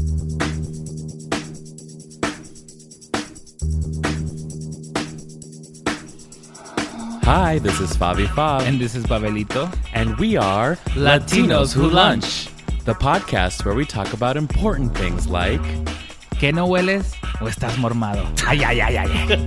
Hi, this is Fabi Fab. And this is Babelito. And we are Latinos Who Lunch. The podcast where we talk about important things like... ¿Qué no hueles o estás mormado? Ay, ay, ay, ay, ay.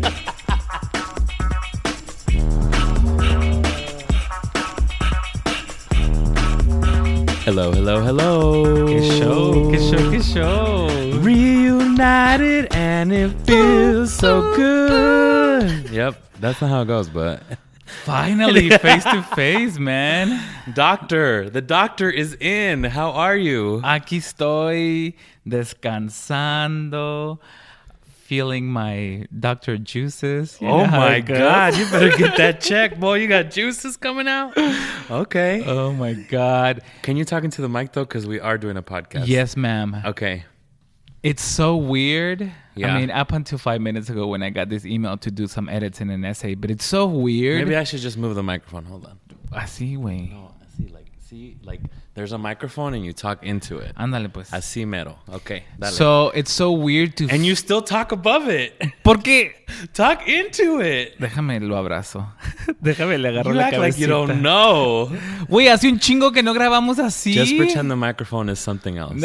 Hello, hello, hello. ¡Qué show, qué show, qué show! Reunited and it feels so good. Yep, that's not how it goes, but... Finally, face to face, man. Doctor, the doctor is in. How are you? Aquí estoy descansando, feeling my doctor juices. You Oh know how my it goes. God, you better get that check, boy. You got juices coming out? Okay. Oh my God. Can you talk into the mic, though? Because we are doing a podcast. Yes, ma'am. Okay. It's so weird. Yeah. I mean, up until 5 minutes ago when I got this email to do some edits in an essay, but it's so weird. Maybe I should just move the microphone. Hold on. Así, güey. No, like, there's a microphone and you talk into it. Ándale, pues. Así mero. Okay. Dale. So, it's so weird to... And you still talk above it. ¿Por qué? Talk into it. Déjame lo abrazo. Déjame le agarro You la act cabecita. like you don't know. Güey, hace un chingo que no grabamos así. Just pretend the microphone is something else.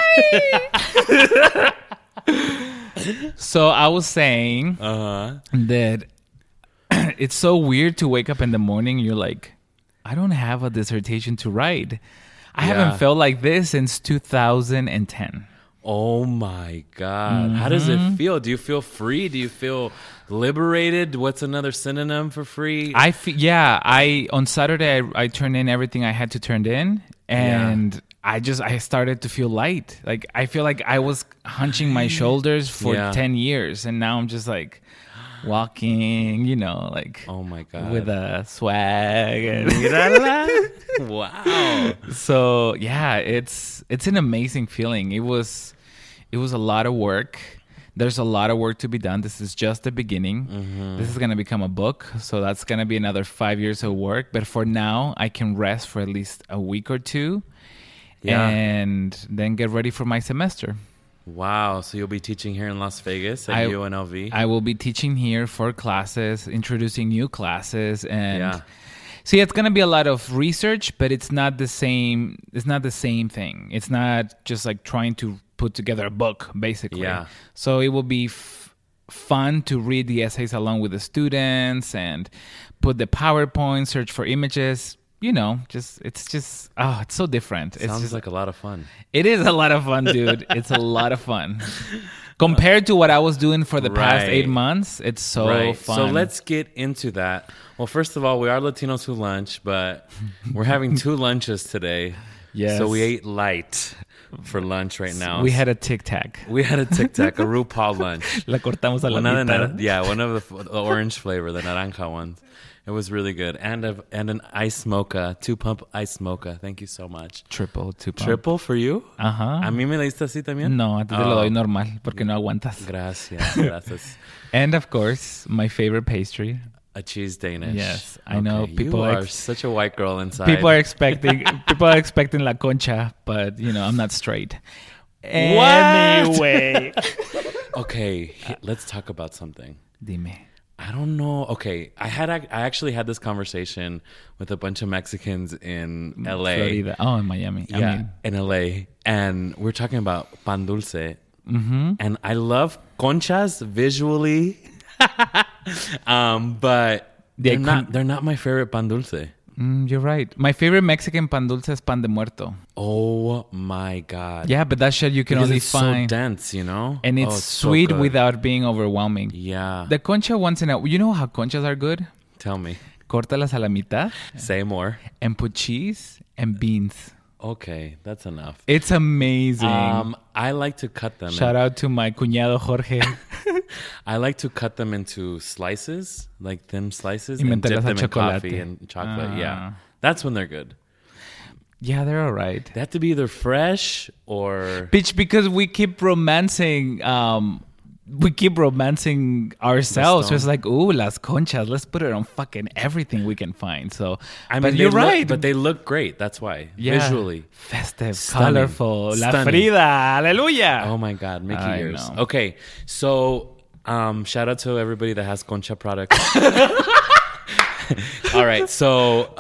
¡Ay! So, I was saying that it's so weird to wake up in the morning and you're like, I don't have a dissertation to write. I haven't felt like this since 2010. Oh my God. How does it feel? Do you feel free? Do you feel liberated? What's another synonym for free? On Saturday I turned in everything I had to turn in, and I started to feel light. Like I feel like I was hunching my shoulders for 10 years, and now I'm just like walking, like oh my God, with a swag. And wow. So it's an amazing feeling. It was a lot of work. There's a lot of work to be done. This is just the beginning. This is going to become a book. So that's going to be another 5 years of work. But for now, I can rest for at least a week or two and then get ready for my semester. Wow. So you'll be teaching here in Las Vegas at UNLV? I will be teaching here for classes, introducing new classes. And see, it's going to be a lot of research, but it's not the same. It's not the same thing. It's not just like trying to put together a book, basically. Yeah. So it will be fun to read the essays along with the students and put the PowerPoint, search for images. It's so different. Sounds like a lot of fun. It is a lot of fun, dude. It's a lot of fun. Compared to what I was doing for the past 8 months, it's so fun. So let's get into that. Well, first of all, we are Latinos Who Lunch, but we're having 2 lunches today. Yes. So we ate light for lunch right now. We had a Tic Tac. A RuPaul lunch. La cortamos a la mitad. One of the orange flavor, the naranja ones. It was really good. And an ice mocha, 2-pump ice mocha. Thank you so much. Triple for you? Ajá. ¿A mí me la diste así también? No, a ti te lo doy normal porque no aguantas. Gracias. And of course, my favorite pastry. A cheese Danish. Yes, I know people are such a white girl inside. People are expecting la concha, but I'm not straight. Anyway. Okay, let's talk about something. Dime. I don't know. Okay, I actually had this conversation with a bunch of Mexicans in LA. Florida. Oh, in Miami. In LA. And we're talking about pan dulce. And I love conchas visually. But they're not my favorite pan dulce. You're right. My favorite Mexican pan dulce is pan de muerto. Oh my God. Yeah, but that shit you can only find. It's so dense, And it's sweet without being overwhelming. Yeah. The concha once in a... You know how conchas are good? Tell me. Córtalas a la mitad. Say more. And put cheese and beans. Okay, that's enough. It's amazing. I like to cut them. Shout out to my cuñado Jorge. I like to cut them into slices, like thin slices, and dip them in coffee and chocolate. Yeah, that's when they're good. Yeah, they're all right. They have to be either fresh or... Bitch, because we keep romancing we keep romancing ourselves. So stone. it's like, ooh, las conchas. Let's put it on fucking everything we can find. So, I mean, but you're right. But they look great. That's why. Yeah. Visually. Festive, Stunning. colorful. La Stunning. Frida. Hallelujah. Oh my God, Mickey I ears. know. Okay, so shout out to everybody that has Concha products. All right, so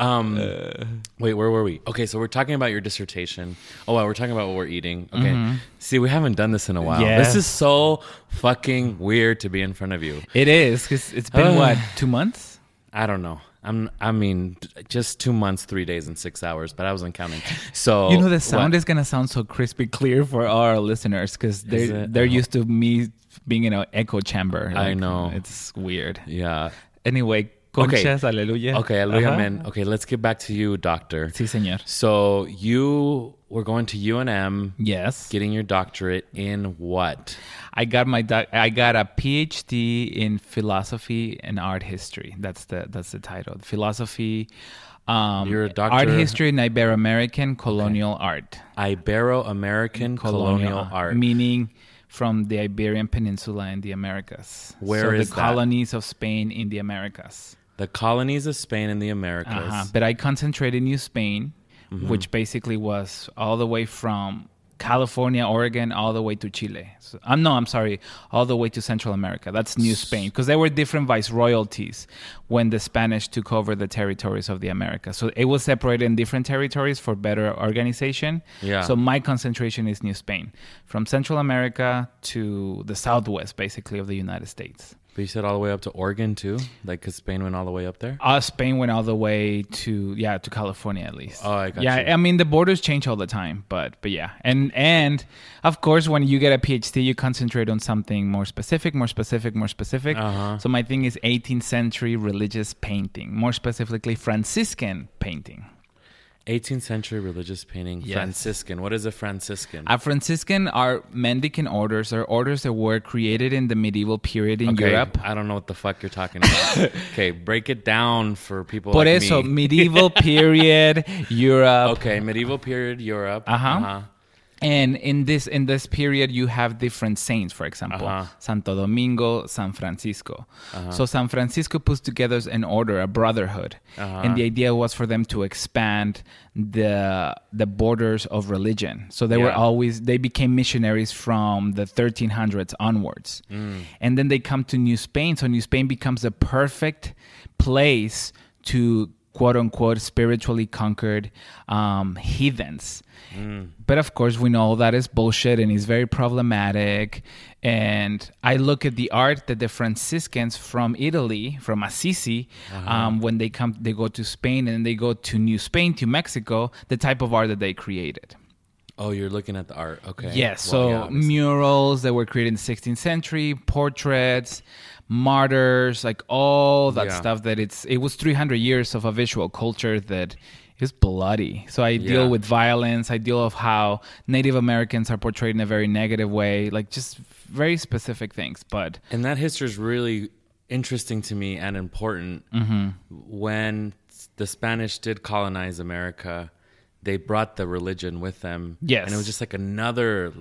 wait, where were we? Okay, so we're talking about your dissertation. Oh, well, we're talking about what we're eating. Okay, see, we haven't done this in a while. Yeah. This is so fucking weird to be in front of you. It is, because it's been, what, 2 months? I don't know. I mean, just 2 months, 3 days, and 6 hours, but I wasn't counting. So You know, the sound what? is going to sound so crispy clear for our listeners, because they're used to me being in an echo chamber. I know. It's weird. Yeah. Anyway, Okay. conchas, aleluya. Okay, hallelujah, Ajá. man. Okay, let's get back to you, doctor. Sí, señor. So you were going to UNM, Yes. getting your doctorate in what? I got I got a PhD in philosophy and art history. That's the title. Philosophy, You're a doctor. art history and Ibero-American colonial art. Ibero-American colonial art. Meaning from the Iberian Peninsula in the Americas. Where is the that? colonies of Spain in the Americas. The colonies of Spain and the Americas. But I concentrated in New Spain, Mm-hmm. which basically was all the way from California, Oregon, all the way to Chile. So, I'm sorry, all the way to Central America. That's New Spain, because there were different viceroyalties when the Spanish took over the territories of the Americas. So it was separated in different territories for better organization. Yeah. So my concentration is New Spain, from Central America to the southwest, basically, of the United States. But you said all the way up to Oregon too? Like, because Spain went all the way up there? Spain went all the way to California at least. Oh, I got you. you. I mean the borders change all the time, but yeah, and of course when you get a PhD, you concentrate on something more specific. Uh-huh. So my thing is 18th century religious painting, more specifically Franciscan painting. 18th century religious painting. Yes. Franciscan. What is a Franciscan? A Franciscan are mendicant orders, or orders that were created in the medieval period in Okay, Europe. I don't know what the fuck you're talking about. Okay, break it down for people Por like eso, me. medieval period Europe. Okay, medieval period Europe. Uh-huh. And in this period, you have different saints, for example, Santo Domingo, San Francisco. So San Francisco puts together an order, a brotherhood. And the idea was for them to expand the borders of religion. So they became missionaries from the 1300s onwards. And then they come to New Spain. So New Spain becomes the perfect place to quote unquote spiritually conquered heathens. But of course we know that is bullshit and is very problematic. And I look at the art that the Franciscans from Italy, from Assisi, when they go to Spain and they go to New Spain, to Mexico, the type of art that they created. Oh, you're looking at the art. Okay. Yes. Well, So yeah, obviously. murals that were created in the 16th century, portraits, martyrs, like all that stuff that it was 300 years of a visual culture that is bloody. So I deal with violence. I deal with how Native Americans are portrayed in a very negative way, like just very specific things. And that history is really interesting to me and important. When the Spanish did colonize America, they brought the religion with them. Yes. And it was just like another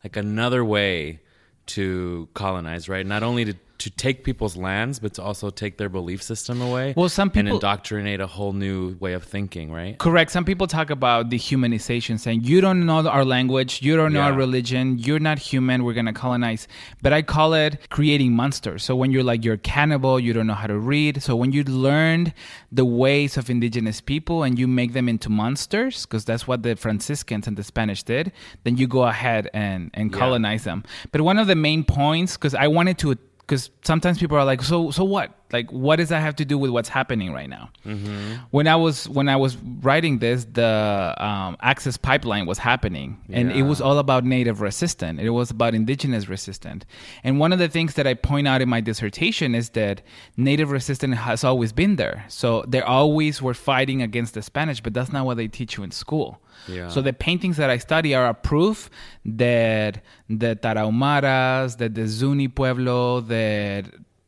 way to colonize, right? Not only to take people's lands, but to also take their belief system away. Well, some people and indoctrinate a whole new way of thinking, right? Correct. Some people talk about dehumanization, saying you don't know our language, you don't know our religion, you're not human, we're gonna colonize. But I call it creating monsters. So when you're cannibal, you don't know how to read. So when you learned the ways of indigenous people and you make them into monsters, because that's what the Franciscans and the Spanish did, then you go ahead and colonize them. But one of the main points, because sometimes people are like, so what? Like, what does that have to do with what's happening right now? When I was writing this, the Access Pipeline was happening, and it was all about Native resistance. It was about indigenous resistance. And one of the things that I point out in my dissertation is that Native resistance has always been there. So they always were fighting against the Spanish, but that's not what they teach you in school. Yeah. So the paintings that I study are a proof that the Tarahumaras, that the Zuni Pueblo, that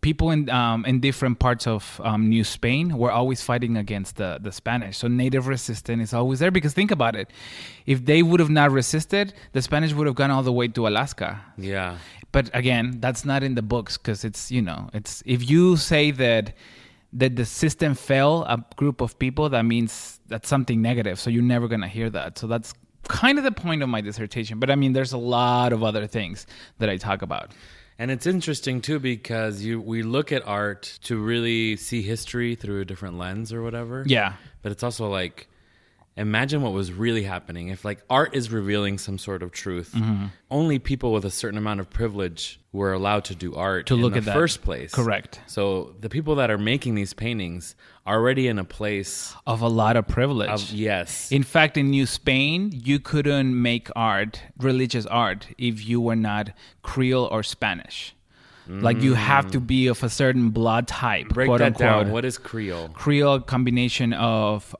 people in different parts of New Spain were always fighting against the Spanish. So native resistance is always there, because think about it. If they would have not resisted, the Spanish would have gone all the way to Alaska. Yeah. But again, that's not in the books, because it's if you say that the system fell a group of people, that means that's something negative. So you're never going to hear that. So that's kind of the point of my dissertation. But I mean, there's a lot of other things that I talk about. And it's interesting too, because we look at art to really see history through a different lens or whatever. Yeah. But it's also like, imagine what was really happening. If like art is revealing some sort of truth, only people with a certain amount of privilege were allowed to do art to look in at the that. first place. Correct. So the people that are making these paintings are already in a place of a lot of privilege. Yes. In fact, in New Spain, you couldn't make art, religious art, if you were not Creole or Spanish. Like you have to be of a certain blood type. Break quote that unquote. down. What is Creole? Creole, combination of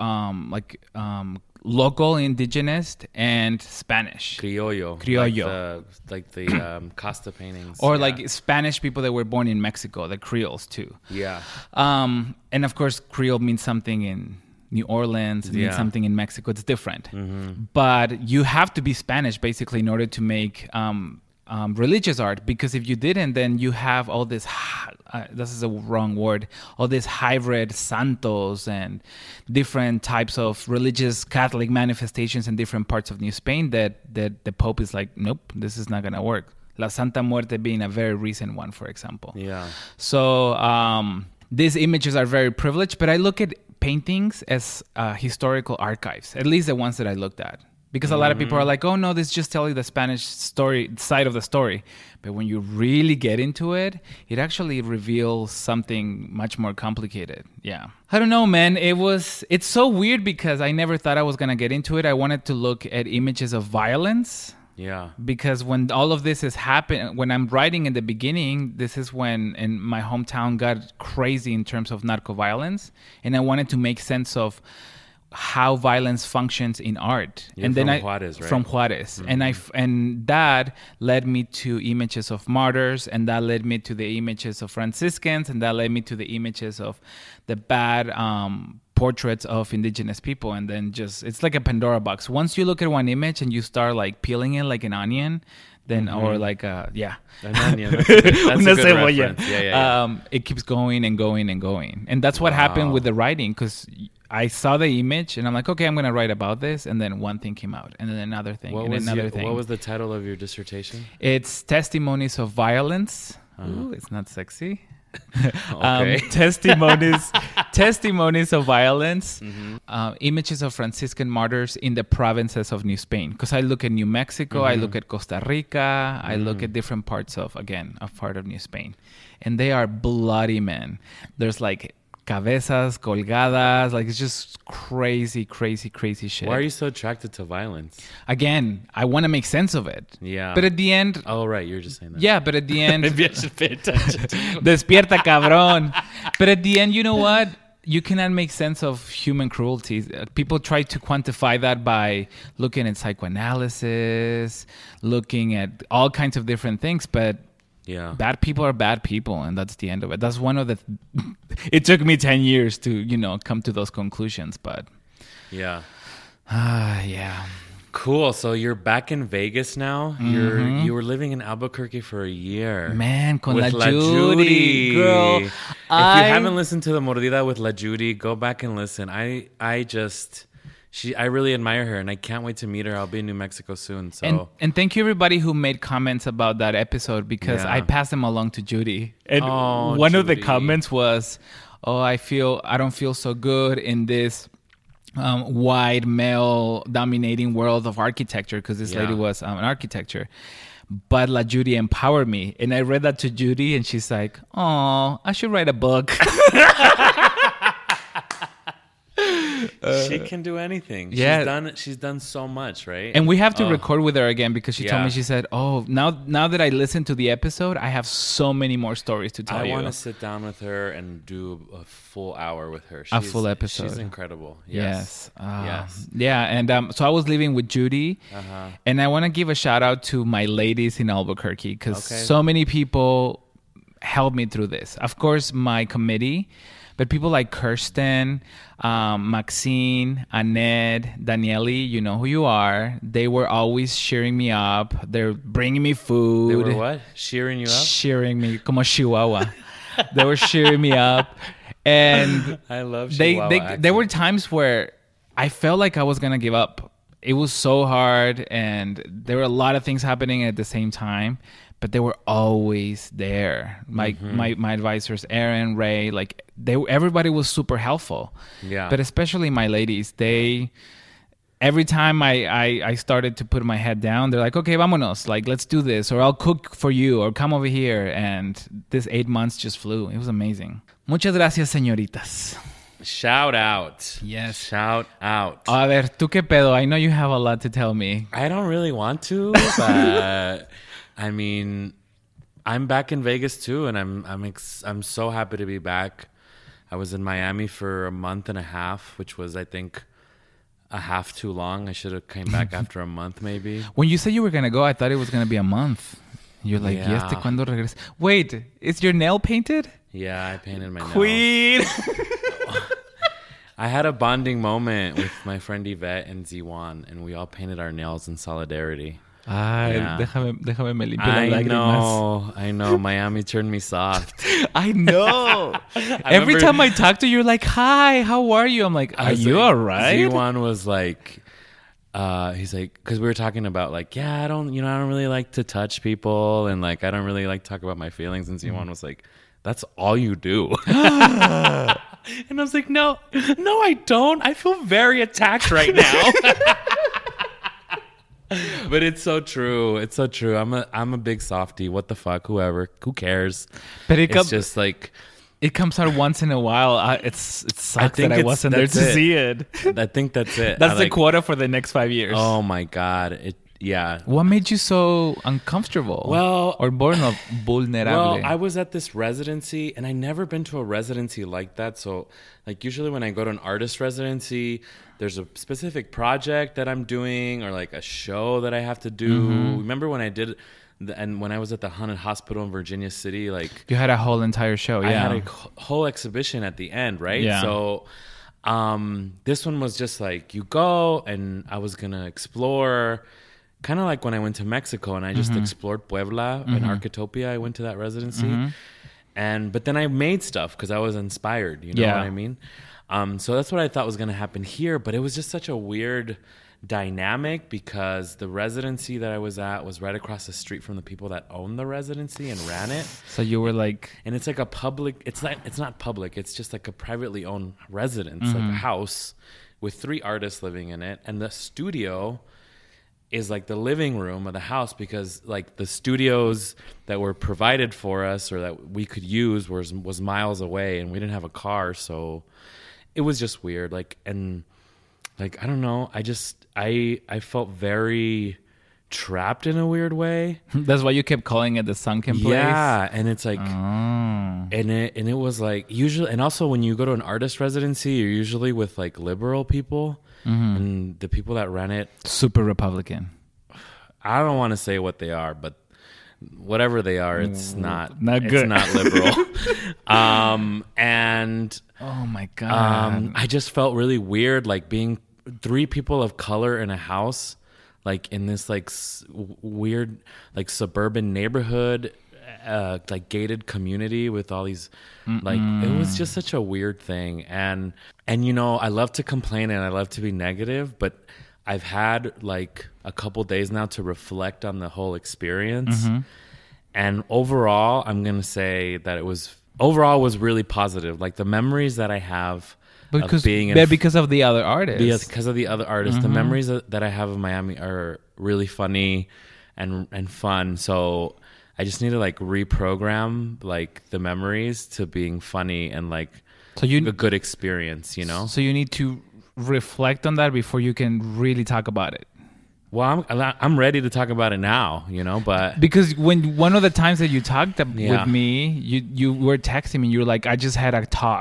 local indigenous and Spanish. Criollo. Like the Costa paintings. Or like Spanish people that were born in Mexico, the Creoles too. Yeah. And of course, Creole means something in New Orleans, it means something in Mexico. It's different. But you have to be Spanish basically in order to make religious art, because if you didn't, then you have all this this is a wrong word, all these hybrid santos and different types of religious Catholic manifestations in different parts of New Spain that the Pope is like, nope, this is not going to work. La Santa Muerte being a very recent one, for example. Yeah. So these images are very privileged, but I look at paintings as historical archives, at least the ones that I looked at. Because a lot of people are like, oh, no, this just tells you the Spanish side of the story. But when you really get into it, it actually reveals something much more complicated. Yeah. I don't know, man. It's so weird because I never thought I was going to get into it. I wanted to look at images of violence. Yeah. Because when all of this is happening, when I'm writing in the beginning, this is when in my hometown got crazy in terms of narco violence. And I wanted to make sense of how violence functions in art. You're and from then Juarez, right? From Juarez. And that led me to images of martyrs, and that led me to the images of Franciscans, and that led me to the images of the bad portraits of indigenous people. And then it's like a Pandora box. Once you look at one image and you start like peeling it like an onion, then or like an onion. That's a good reference. Yeah. It keeps going and going and going. And that's what happened with the writing, because I saw the image and I'm like, okay, I'm going to write about this. And then one thing came out, and then another thing, and another thing. What was the title of your dissertation? It's Testimonies of Violence. Ooh, it's not sexy. Okay. Testimonies of Violence. Images of Franciscan martyrs in the provinces of New Spain. Because I look at New Mexico, I look at Costa Rica, I look at different parts of part of New Spain. And they are bloody, man. There's like cabezas colgadas, like it's just crazy shit. Why are you so attracted to violence? Again, I want to make sense of it. Yeah. But at the end... Oh, right. You're just saying that. Yeah, but at the end... Maybe I should pay attention. Despierta, cabrón. But at the end, you know what? You cannot make sense of human cruelty. People try to quantify that by looking at psychoanalysis, looking at all kinds of different things, but... Yeah, bad people are bad people, and that's the end of it. That's one of the... It took me 10 years to, come to those conclusions, but... Yeah. Yeah. Cool. So you're back in Vegas now. You were living in Albuquerque for a year. Man, con La Judy. Girl, if you haven't listened to the Mordida with La Judy, go back and listen. I really admire her, and I can't wait to meet her. I'll be in New Mexico soon. So and thank you everybody who made comments about that episode, because I passed them along to Judy. And one of the comments was, I don't feel so good in this wide male dominating world of architecture, because this lady was an architecture. But La Judy empowered me. And I read that to Judy, and she's like, oh, I should write a book. She can do anything. She's done so much, right? And we have to record with her again, because she told me, she said, now that I listened to the episode, I have so many more stories to tell you. I want to sit down with her and do a full hour with her. A full episode. She's incredible. Yes. Yeah. And so I was living with Judy, and I want to give a shout out to my ladies in Albuquerque, because so many people helped me through this. Of course, my committee, but people like Kirsten, Maxine, Annette, Daniele, you know who you are. They were always cheering me up. They're bringing me food. They were what? Cheering you up? Cheering me, como Chihuahua. They were cheering me up. And I love Chihuahua there were times where I felt like I was going to give up. It was so hard, and there were a lot of things happening at the same time, but they were always there. My advisors, Aaron, Ray, like everybody was super helpful. Yeah. But especially my ladies, every time I started to put my head down, they're like, okay, vámonos, like, let's do this, or I'll cook for you, or come over here. And this 8 months just flew. It was amazing. Muchas gracias, señoritas. Shout out. Yes. Shout out. A ver, ¿tú qué pedo? I know you have a lot to tell me. I don't really want to, but I mean, I'm back in Vegas too, and I'm so happy to be back. I was in Miami for a month and a half, which was, I think, a half too long. I should have came back after a month, maybe. When you said you were gonna go, I thought it was gonna be a month. You're like, Yeah. ¿Y este cuándo regresa? Wait, is your nail painted? Yeah, I painted my nails. Queen. I had a bonding moment with my friend Yvette and Z1, and we all painted our nails in solidarity. Ay, Yeah. déjame me limpio las lágrimas. I know. Miami turned me soft. I know. Every remember- time I talk to you, you're like, hi, how are you? I'm like, are you all right? Z1 was like, he's like, because we were talking about like, yeah, I don't really like to touch people, and like, I don't really like to talk about my feelings. And Z1 was like, that's all you do. And I was like, no, I don't. I feel very attacked right now. But it's so true. It's so true. I'm a big softie. What the fuck? Who cares? But It's just like, it comes out once in a while. It sucks think that I it's- wasn't there that's to it. see it. I think that's it. That's I the like, quota for the next 5 years. oh my God. Yeah. What made you so uncomfortable? Well- or vulnerable? Well, I was at this residency, and I never been to a residency like that. So, like, usually when I go to an artist residency, there's a specific project that I'm doing, or like a show that I have to do. Remember when I did, and when I was at the Haunted Hospital in Virginia City, like You had a whole entire show. Yeah. I had a whole exhibition at the end, right? Yeah. So, this one was just like you go, and I was gonna explore. Kind of like when I went to Mexico and I just explored Puebla and Architopia. I went to that residency, but then I made stuff because I was inspired. You know Yeah. what I mean? So that's what I thought was going to happen here. But it was just such a weird dynamic because the residency that I was at was right across the street from the people that owned the residency and ran it. So you were like, And it's like a public. It's not public. It's just like a privately owned residence, like a house with 3 artists living in it, and the studio is like the living room of the house because like the studios that were provided for us or that we could use was miles away, and we didn't have a car, so it was just weird. Like, and like, I don't know. I felt very trapped in a weird way. that's why you kept calling it the sunken place? Yeah. And it's like, Oh. and it was like usually, and also when you go to an artist residency, you're usually with like liberal people, and the people that ran it, Super Republican. I don't want to say what they are, but whatever they are, it's not good. It's not liberal. And Oh my God. I just felt really weird, like being 3 people of color in a house, like in this like weird like suburban neighborhood, like gated community with all these like it was just such a weird thing. And you know, I love to complain and I love to be negative, but I've had like a couple days now to reflect on the whole experience. And overall, I'm going to say that it was really positive. Like the memories that I have of being in because of the other artists. because of the other artists, the memories that I have of Miami are really funny and fun. So I just need to like reprogram like the memories to being funny and like So you a good experience, you know? So you need to reflect on that before you can really talk about it. Well, I'm ready to talk about it now, you know, but Because when one of the times that you talked Yeah. with me, you were texting me, you were like, I just had a talk.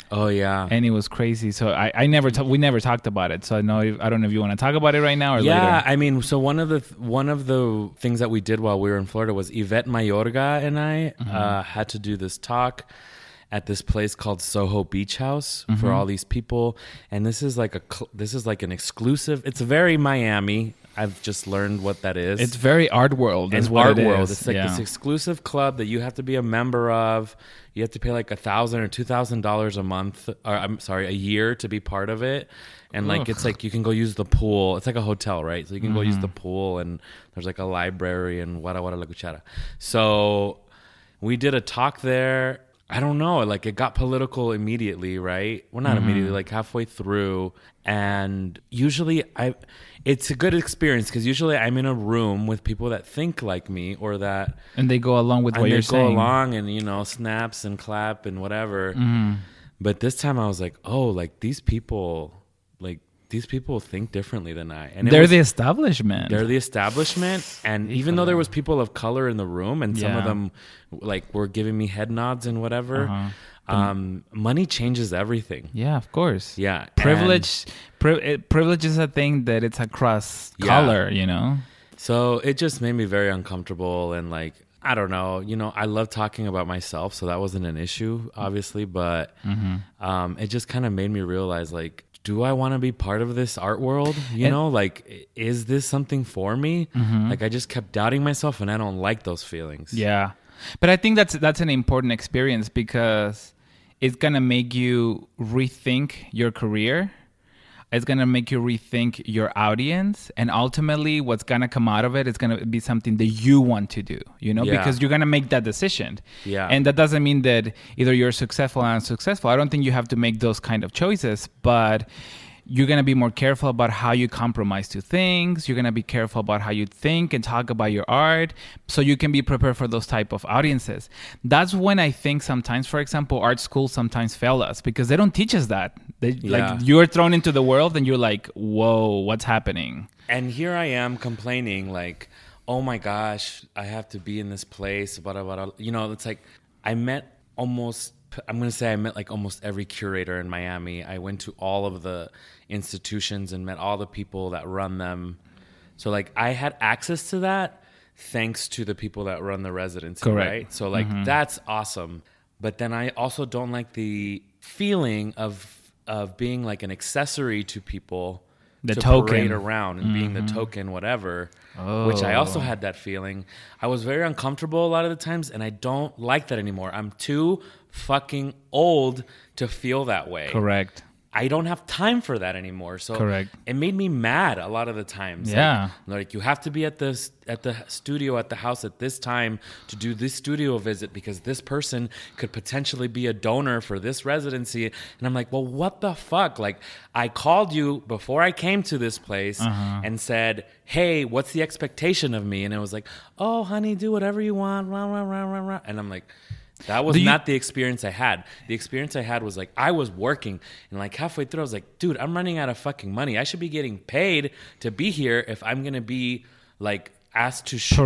Oh yeah. And it was crazy. So we never talked about it. So I don't know if you want to talk about it right now or later. Yeah, I mean, so one of the things that we did while we were in Florida was Yvette Mayorga and I had to do this talk at this place called Soho Beach House for all these people, and this is like an exclusive. It's very Miami. I've just learned what that is. It's very art world. It's art world. It's like this exclusive club that you have to be a member of. You have to pay like $1,000 or $2,000 a month, or a year to be part of it. And like it's like you can go use the pool. It's like a hotel, right? So you can go use the pool, and there's like a library and wada la cuchara. So we did a talk there. I don't know, like it got political immediately, right? Well, not immediately, like halfway through. And usually it's a good experience because usually I'm in a room with people that think like me or that... And they go along with what you're saying. And they go along and, snaps and clap and whatever. But this time I was like, oh, like these people think differently than I. And they're the establishment. They're the establishment. And even though there was people of color in the room and some of them like were giving me head nods and whatever, money changes everything. Yeah, of course. Yeah. Privilege is a thing that it's across color, So it just made me very uncomfortable and like, I don't know, I love talking about myself. So that wasn't an issue, obviously. But it just kind of made me realize like, do I want to be part of this art world? Like, is this something for me? Like, I just kept doubting myself, and I don't like those feelings. Yeah. But I think that's an important experience because it's going to make you rethink your career. It's going to make you rethink your audience. And ultimately, what's going to come out of it is going to be something that you want to do, because you're going to make that decision. Yeah. And that doesn't mean that either you're successful or unsuccessful. I don't think you have to make those kind of choices, but you're going to be more careful about how you compromise to things. You're going to be careful about how you think and talk about your art so you can be prepared for those type of audiences. That's when I think sometimes, for example, art schools sometimes fail us because they don't teach us that. Like you're thrown into the world and you're like, whoa, what's happening? And here I am complaining like, oh my gosh, I have to be in this place. Blah, blah, blah. It's like I met almost every curator in Miami. I went to all of the institutions and met all the people that run them. So like I had access to that thanks to the people that run the residency. Correct. Right? So like that's awesome. But then I also don't like the feeling of being like an accessory to people. The to token. Parade around and being the token, whatever. Which I also had that feeling. I was very uncomfortable a lot of the times, and I don't like that anymore. I'm too fucking old to feel that way. Correct. I don't have time for that anymore. So Correct. It made me mad a lot of the times. Yeah. Like you have to be at the studio at the house at this time to do this studio visit because this person could potentially be a donor for this residency. And I'm like, well, what the fuck? Like I called you before I came to this place and said, hey, what's the expectation of me? And it was like, oh, honey, do whatever you want. Rah, rah, rah, rah, rah. And I'm like, that was not the experience I had. The experience I had was like I was working and like halfway through I was like, dude, I'm running out of fucking money. I should be getting paid to be here if I'm going to be like asked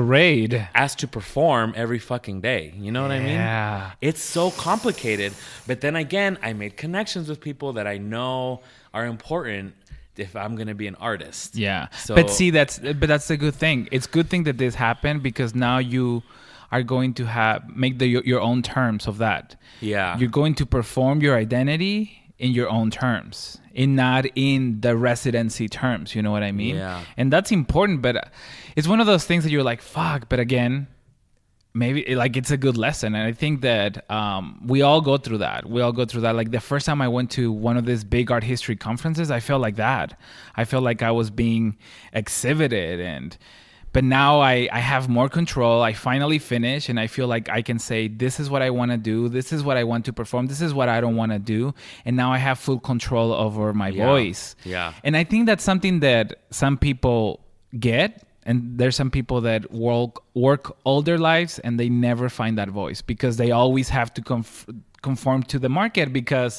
to perform every fucking day. You know what I mean? Yeah. It's so complicated. But then again, I made connections with people that I know are important if I'm going to be an artist. Yeah. So, but see, that's a good thing. It's a good thing that this happened because now you are going to make your own terms of that. Yeah. You're going to perform your identity in your own terms and not in the residency terms. You know what I mean? Yeah. And that's important, but it's one of those things that you're like, fuck. But again, maybe like it's a good lesson. And I think that we all go through that. Like the first time I went to one of these big art history conferences, I felt like that. I felt like I was being exhibited but now I have more control. I finally finish and I feel like I can say, this is what I want to do. This is what I want to perform. This is what I don't want to do. And now I have full control over my voice. Yeah. And I think that's something that some people get. And there's some people that work all their lives and they never find that voice because they always have to conform to the market because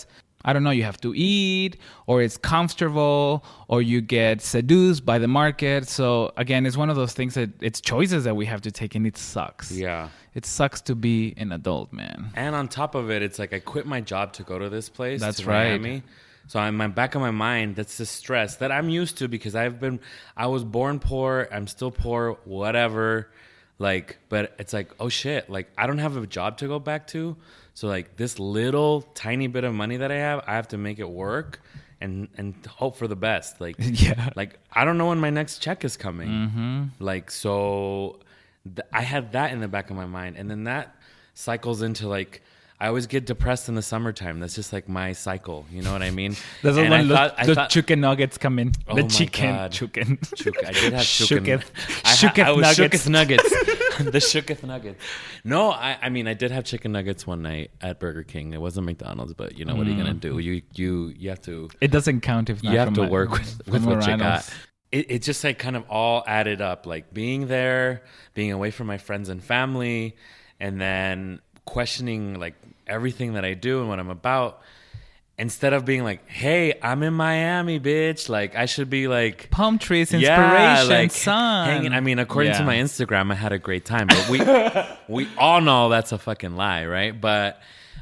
I don't know, you have to eat, or it's comfortable, or you get seduced by the market. So again, it's one of those things that it's choices that we have to take, and it sucks. Yeah. It sucks to be an adult, man. And on top of it, it's like I quit my job to go to this place. That's to right. Miami. So in my back of my mind, that's the stress that I'm used to because I was born poor. I'm still poor, whatever. Like, but it's like, oh shit, like I don't have a job to go back to. So like this little tiny bit of money that I have to make it work and hope for the best. Like, Yeah. like I don't know when my next check is coming. Mm-hmm. Like, so I had that in the back of my mind. And then that cycles into like, I always get depressed in the summertime. That's just like my cycle. You know what I mean? That's And when I the thought, chicken nuggets come in. Oh the my chicken. God. Chicken. I did have chicken. Shooketh I was nuggets. Shooketh nuggets. The Shooketh nuggets. No, I mean I did have chicken nuggets one night at Burger King. It wasn't McDonald's, but you know what are you gonna do? You have to. It doesn't count if not You have from to a- work with from what you Morano's. got. It just like kind of all added up. Like being there, being away from my friends and family, and then questioning like everything that I do and what I'm about. Instead of being like, hey, I'm in Miami, bitch. Like, I should be like... Palm trees, inspiration, like, sun. Hanging. I mean, according to Yeah. my Instagram, I had a great time. But we all know that's a fucking lie, right? But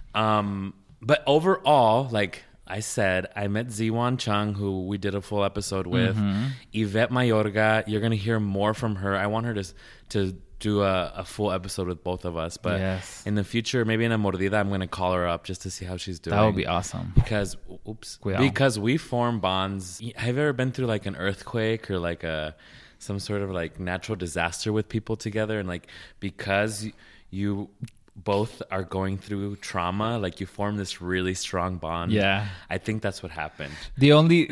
overall, like I said, I met Ziwan Chung, who we did a full episode with. Yvette Mayorga. You're going to hear more from her. I want her to do a full episode with both of us. But Yes. in the future, maybe in a mordida, I'm going to call her up just to see how she's doing. That would be awesome. Because, Cuidado. because we form bonds. Have you ever been through like an earthquake or like some sort of like natural disaster with people together? And like, because you both are going through trauma, like you form this really strong bond. Yeah. I think that's what happened. The only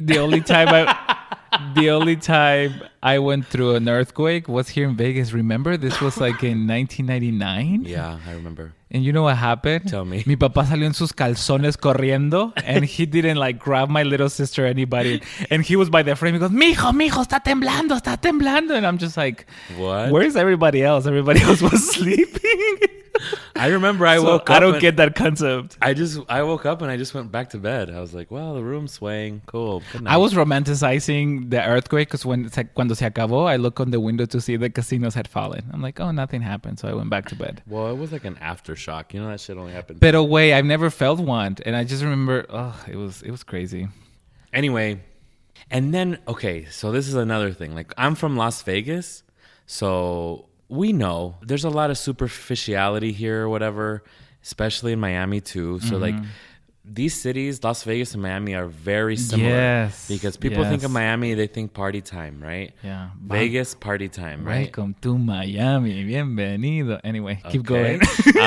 time I went through an earthquake was here in Vegas. Remember, this was like in 1999. Yeah, I remember. And you know what happened? Tell me. Mi papá salió en sus calzones corriendo, and he didn't like grab my little sister or anybody. And he was by the frame. He goes, mijo, está temblando. And I'm just like, What? Where's everybody else? Everybody else was sleeping. I remember I So woke up. I don't and get that concept. I woke up and I just went back to bed. I was like, well, the room's swaying. Cool. Good night. I was romanticizing the earthquake because cuando se acabó, I look on the window to see the casinos had fallen. I'm like, oh, nothing happened. So I went back to bed. Well, it was like an aftershock. You know, that shit only happened. But away, I've never felt one. And I just remember, it was crazy. Anyway, and then, okay, so this is another thing. Like, I'm from Las Vegas, so we know there's a lot of superficiality here or whatever, especially in Miami too. So, like, these cities, Las Vegas and Miami, are very similar. Yes. Because people think of Yes. Miami, they think party time, right? Yeah. Vegas, party time, right? Welcome to Miami. Bienvenido. Anyway, keep going.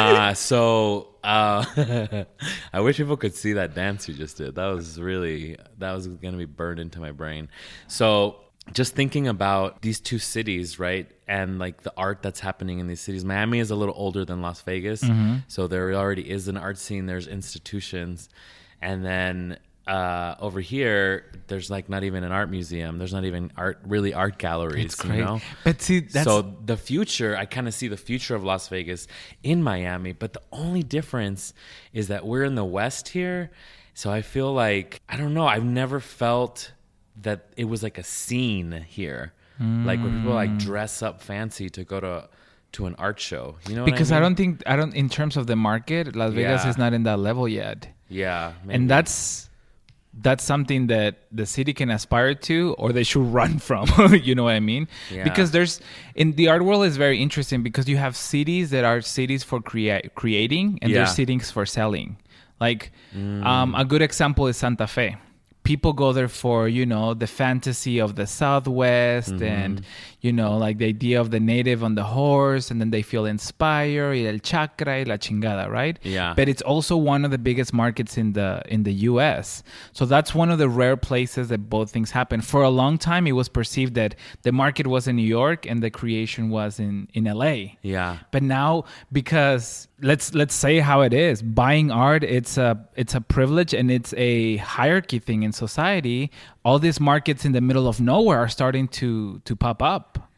I wish people could see that dance you just did. That was going to be burned into my brain. So just thinking about these two cities, right? And like the art that's happening in these cities. Miami is a little older than Las Vegas. So there already is an art scene. There's institutions. And then over here, there's like not even an art museum. There's not even art galleries. It's great. You know? But see, that's... So the future, I kind of see the future of Las Vegas in Miami, but the only difference is that we're in the West here. So I feel like, I don't know, I've never felt that it was like a scene here. Like where people like dress up fancy to go to an art show. You know what because I I mean? don't think, in terms of the market, Las Vegas Yeah. is not in that level yet. Yeah. Maybe. And that's something that the city can aspire to, or they should run from. You know what I mean? Yeah. Because in the art world is very interesting because you have cities that are cities for creating, and Yeah. there's cities for selling. Like a good example is Santa Fe. People go there for, the fantasy of the Southwest and, like the idea of the native on the horse, and then they feel inspired, y el chakra y la chingada, right? Yeah. But it's also one of the biggest markets in the US. So that's one of the rare places that both things happen. For a long time, it was perceived that the market was in New York and the creation was in LA. Yeah. But now, because let's say how it is, buying art, it's a privilege and it's a hierarchy thing in society. All these markets in the middle of nowhere are starting to pop up.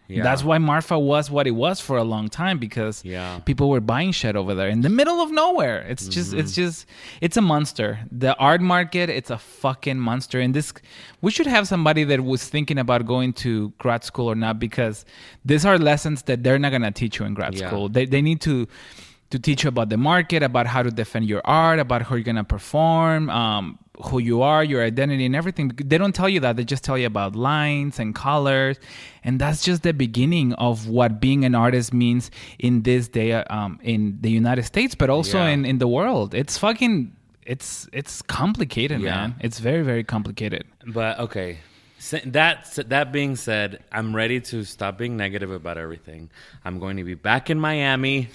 Yeah. That's why Marfa was what it was for a long time, because people were buying shit over there in the middle of nowhere. It's just, it's a monster. The art market, it's a fucking monster. And we should have somebody that was thinking about going to grad school or not, because these are lessons that they're not going to teach you in grad school. They need to teach you about the market, about how to defend your art, about how you're going to perform, who you are, your identity, and everything. They don't tell you that. They just tell you about lines and colors. And that's just the beginning of what being an artist means in this day, in the United States, but also in the world. It's fucking, it's complicated, man. It's very, very complicated. But okay. That being said, I'm ready to stop being negative about everything. I'm going to be back in Miami.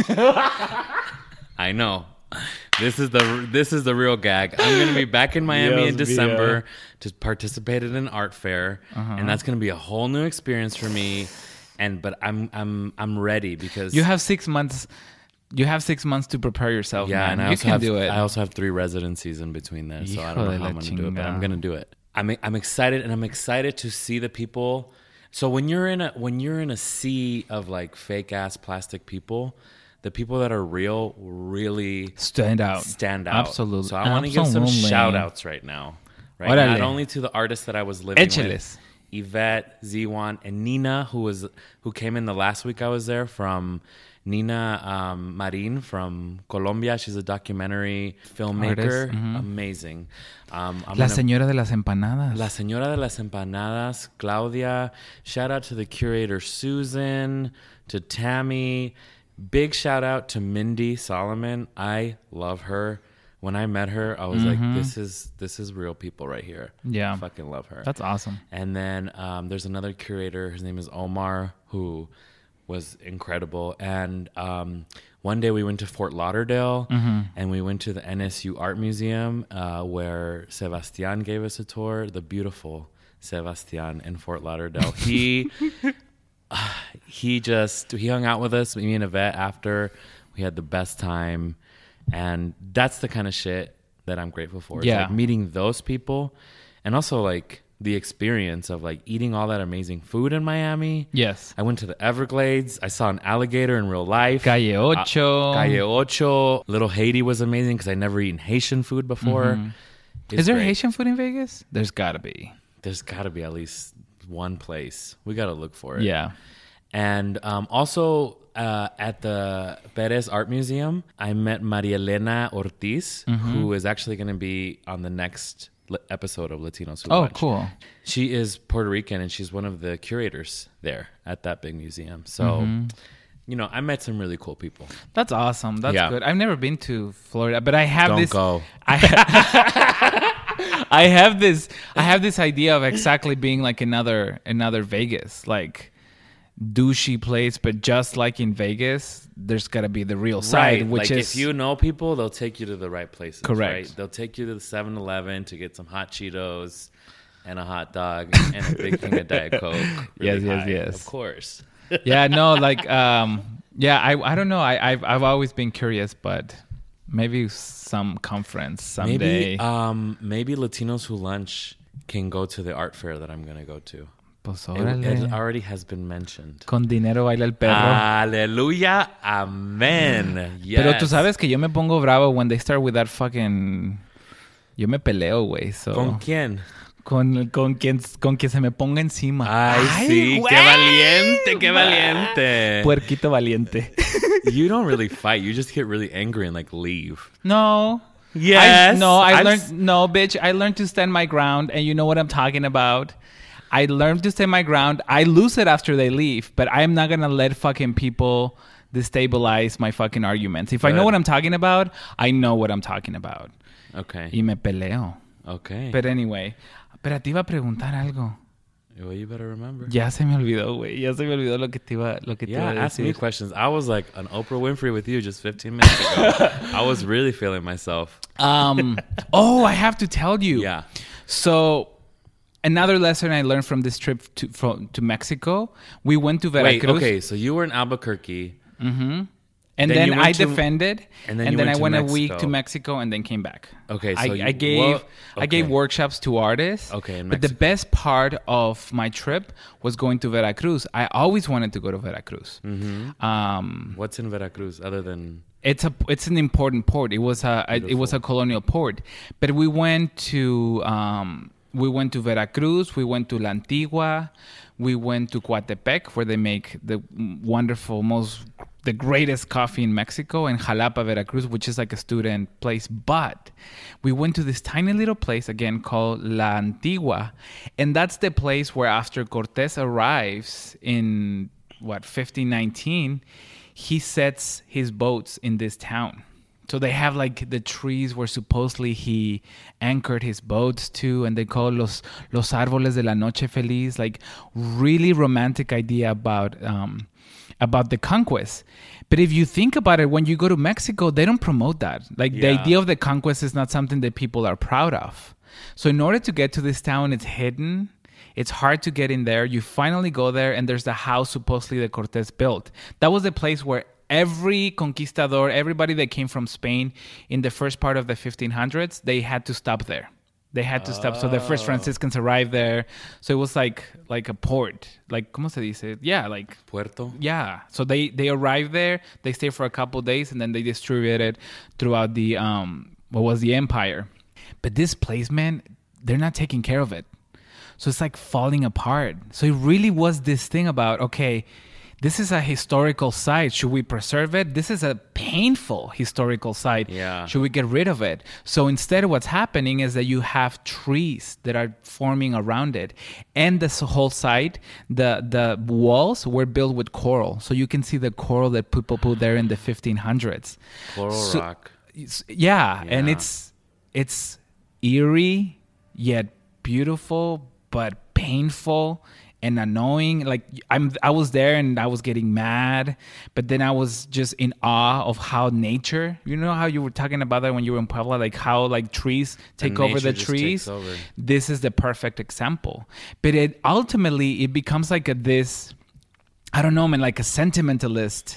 I know. This is the real gag. I'm going to be back in Miami in December to participate in an art fair, and that's going to be a whole new experience for me. But I'm ready because you have 6 months. You have 6 months to prepare yourself. Yeah, man. And you can do it. I also have 3 residencies in between there, so I don't know how I'm going to do it, but I'm going to do it. I'm excited, and I'm excited to see the people. So when you're in a sea of like fake ass plastic people, the people that are real really stand out. Absolutely. So I want to give some shout outs right now. Right? Not only to the artists that I was living with, Yvette, Z1, and Nina, who came in the last week I was there, from Nina Marin from Colombia. She's a documentary filmmaker. Amazing. La Señora de las Empanadas. La Señora de las Empanadas, Claudia. Shout out to the curator, Susan, to Tammy. Big shout out to Mindy Solomon. I love her. When I met her, I was like, this is real people right here. Yeah. I fucking love her. That's awesome. And then there's another curator. His name is Omar, who was incredible. And one day we went to Fort Lauderdale, and we went to the NSU Art Museum, where Sebastian gave us a tour. The beautiful Sebastian in Fort Lauderdale. He hung out with us, me and Yvette, after. We had the best time. And that's the kind of shit that I'm grateful for. Yeah. Like meeting those people, and also like the experience of like eating all that amazing food in Miami. Yes. I went to the Everglades. I saw an alligator in real life. Calle Ocho. Calle Ocho. Little Haiti was amazing because I'd never eaten Haitian food before. Is there Haitian food in Vegas? There's got to be. There's got to be at least one place. We got to look for it. Yeah. And also at the Perez Art Museum, I met Maria Elena Ortiz, who is actually going to be on the next episode of Latinos Who Lunch. Oh, cool. She is Puerto Rican, and she's one of the curators there at that big museum. So, you know, I met some really cool people. That's awesome. That's good. I've never been to Florida, but I have Don't go. I have this idea of exactly being like another Vegas, like douchey place, but just like in Vegas, there's got to be the real side, which like is, if you know people, they'll take you to the right places. Correct. Right? They'll take you to the 7-Eleven to get some hot Cheetos and a hot dog and a big thing of Diet Coke. Really yes. Of course. Yeah, no, like, I don't know. I've always been curious, but maybe some conference someday. Maybe Latinos Who Lunch can go to the art fair that I'm going to go to. Pues it already has been mentioned. Con dinero baila el perro. Aleluya. Amen. Yes. Pero tú sabes que yo me pongo bravo when they start with that fucking... Yo me peleo, güey. So. ¿Con quién? Con quien se me ponga encima. Ay, sí. Güey. Qué valiente. Puerquito valiente. You don't really fight. You just get really angry and like leave. No. Yes. I learned to stand my ground, and you know what I'm talking about. I learned to stand my ground. I lose it after they leave, but I'm not going to let fucking people destabilize my fucking arguments. If I know what I'm talking about, I know what I'm talking about. Okay. Y me peleo. Okay. But anyway, pero te iba a preguntar algo. Well, you better remember. Ya se me olvidó, güey. Ya se me olvidó lo que te iba a decir. Ask me questions. I was like an Oprah Winfrey with you just 15 minutes ago. I was really feeling myself. I have to tell you. Yeah. So, another lesson I learned from this trip to Mexico, we went to Veracruz. Wait, okay, so you were in Albuquerque, And then I defended, and then I went a week to Mexico and then came back. Okay, so I gave workshops to artists. Okay, but the best part of my trip was going to Veracruz. I always wanted to go to Veracruz. Mm-hmm. What's in Veracruz other than? It's an important port. It was a colonial port, but we went to Veracruz. We went to La Antigua. We went to Coatepec, where they make the greatest coffee in Mexico, and Jalapa, Veracruz, which is like a student place. But we went to this tiny little place again called La Antigua, and that's the place where after Cortés arrives in 1519, he sets his boats in this town. So they have like the trees where supposedly he anchored his boats to, and they call los árboles de la noche feliz, like really romantic idea about the conquest. But if you think about it, when you go to Mexico, they don't promote that. Like the idea of the conquest is not something that people are proud of. So in order to get to this town, it's hidden. It's hard to get in there. You finally go there, and there's the house supposedly that Cortés built. That was the place where every conquistador, everybody that came from Spain in the first part of the 1500s, they had to stop there. They had to stop. So the first Franciscans arrived there. So it was like a port. Like, ¿cómo se dice? Yeah, like... Puerto? Yeah. So they arrived there. They stayed for a couple of days, and then they distributed throughout the, the empire. But this place, man, they're not taking care of it. So it's like falling apart. So it really was this thing about, okay, this is a historical site. Should we preserve it? This is a painful historical site. Yeah. Should we get rid of it? So instead, what's happening is that you have trees that are forming around it. And this whole site, the walls were built with coral. So you can see the coral that people put there in the 1500s. Coral rock. Yeah. And it's eerie, yet beautiful, but painful and annoying. Like I was there and I was getting mad, but then I was just in awe of how nature, you know how you were talking about that when you were in Puebla, like how like trees take over the trees. This is the perfect example. But it ultimately becomes like this, I don't know, man, like a sentimentalist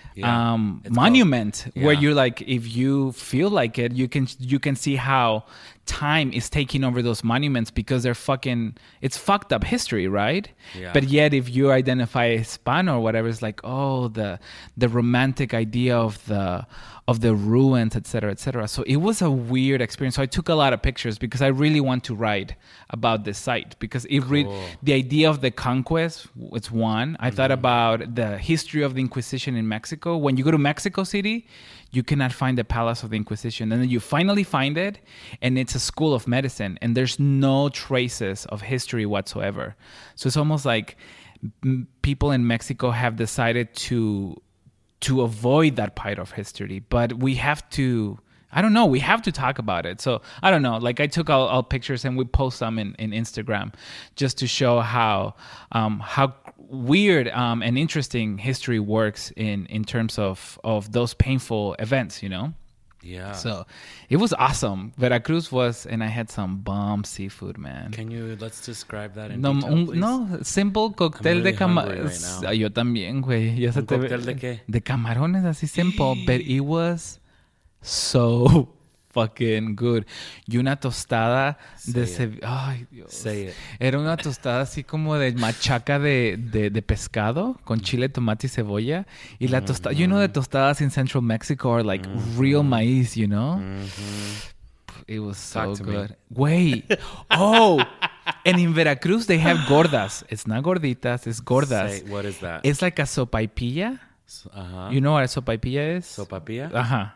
monument where you're like, if you feel like it, you can see how time is taking over those monuments because it's fucked up history, right? Yeah. But yet if you identify Hispano or whatever, it's like, oh, the romantic idea of the ruins, etc., etc. So it was a weird experience. So I took a lot of pictures because I really want to write about this site because the idea of the conquest, it's one. I thought about the history of the Inquisition in Mexico. When you go to Mexico City, you cannot find the Palace of the Inquisition. And then you finally find it, and it's a school of medicine, and there's no traces of history whatsoever. So it's almost like people in Mexico have decided to avoid that part of history. But we have to... I don't know. We have to talk about it. So I don't know. Like I took all pictures and we post them in Instagram just to show how weird and interesting history works in terms of those painful events, you know? Yeah. So it was awesome. Veracruz was, and I had some bomb seafood, man. Let's describe that in detail, please? No, simple cóctel de camarones. Right yo también, güey. ¿Un cóctel de qué? De camarones, así simple, but it was so fucking good. Y una tostada ay, Dios. Say it. Era una tostada así como de machaca de pescado con chile, tomate y cebolla. Y la tostada, you know, the tostadas in Central Mexico are like real maíz, you know? It was so good. Wait. Oh, and in Veracruz, they have gordas. It's not gorditas, it's gordas. What is that? It's like a sopaipilla. You know what a sopaipilla is? Sopapilla? Uh-huh.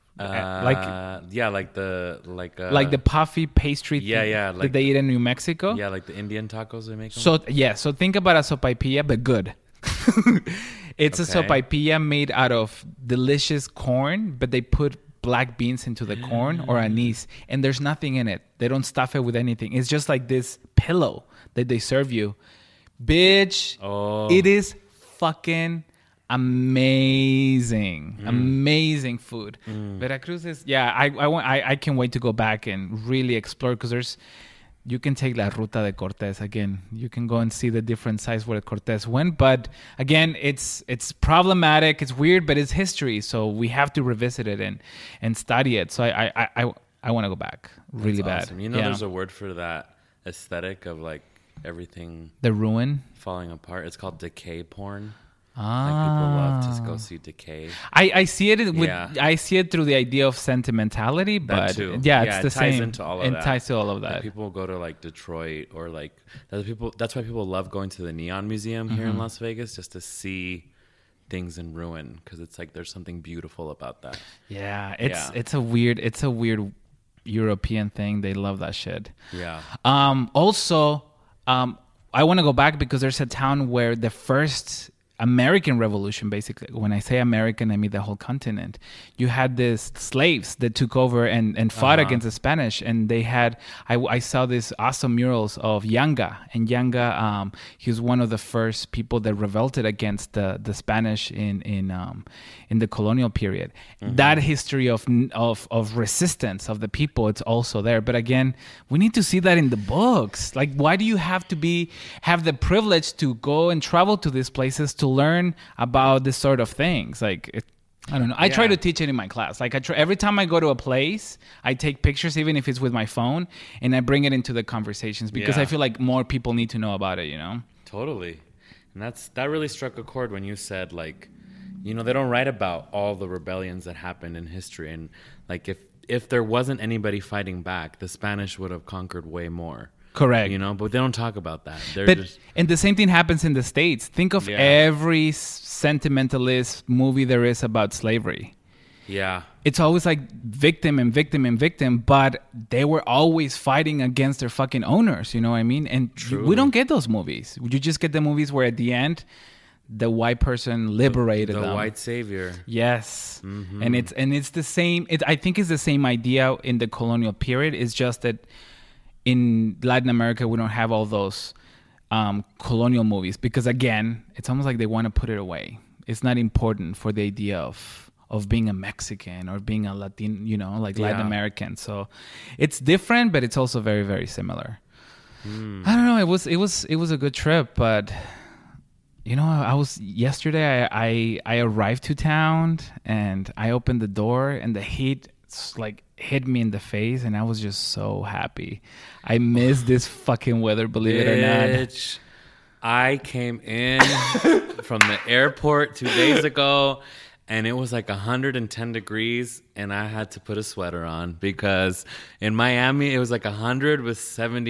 like the puffy pastry thing that they eat in New Mexico. Yeah, like the Indian tacos they make. So think about a sopaipilla, but good. It's a sopaipilla made out of delicious corn, but they put black beans into the corn or anise, and there's nothing in it. They don't stuff it with anything. It's just like this pillow that they serve you. Bitch, It is fucking amazing food. Veracruz is I can't wait to go back and really explore because you can take La Ruta de Cortés again. You can go and see the different sites where Cortés went. But again, it's problematic. It's weird, but it's history. So we have to revisit it and study it. So I want to go back really bad. Awesome. You know, there's a word for that aesthetic of like everything. The ruin. Falling apart. It's called decay porn. Like people love to go see decay. I see it with I see it through the idea of sentimentality, but it's the same. Into all of it ties to all of that. Like people go to like Detroit or like that's why people love going to the Neon Museum here in Las Vegas, just to see things in ruin, because it's like there's something beautiful about that. It's a weird European thing. They love that shit. Also, I want to go back because there's a town where the first American Revolution, basically. When I say American, I mean the whole continent. You had these slaves that took over and fought against the Spanish, and they had. I saw these awesome murals of Yanga, and Yanga, he was one of the first people that revolted against the Spanish in the colonial period. That history of resistance of the people, it's also there. But again, we need to see that in the books. Like, why do you have to have the privilege to go and travel to these places to learn about this sort of things? Like, I don't know. I try to teach it in my class. Like, every time I go to a place, I take pictures, even if it's with my phone, and I bring it into the conversations because I feel like more people need to know about it, you know? Totally. And that really struck a chord when you said, like, you know, they don't write about all the rebellions that happened in history. And, like, if there wasn't anybody fighting back, the Spanish would have conquered way more. Correct. You know, but they don't talk about that. And the same thing happens in the States. Think of every sentimentalist movie there is about slavery. Yeah. It's always like victim and victim and victim, but they were always fighting against their fucking owners. You know what I mean? And we don't get those movies. You just get the movies where at the end, the white person liberated them. The white savior. Yes. And it's the same. I think it's the same idea in the colonial period. It's just that in Latin America, we don't have all those colonial movies because, again, it's almost like they want to put it away. It's not important for the idea of being a Mexican or being a Latin, you know, like Latin American. So it's different, but it's also very, very similar. I don't know. It was a good trip, but you know, yesterday I arrived to town and I opened the door and the heat like hit me in the face, and I was just so happy. I miss this fucking weather, believe it or not. I came in from the airport 2 days ago, and it was like 110 degrees, and I had to put a sweater on because in Miami it was like 100 with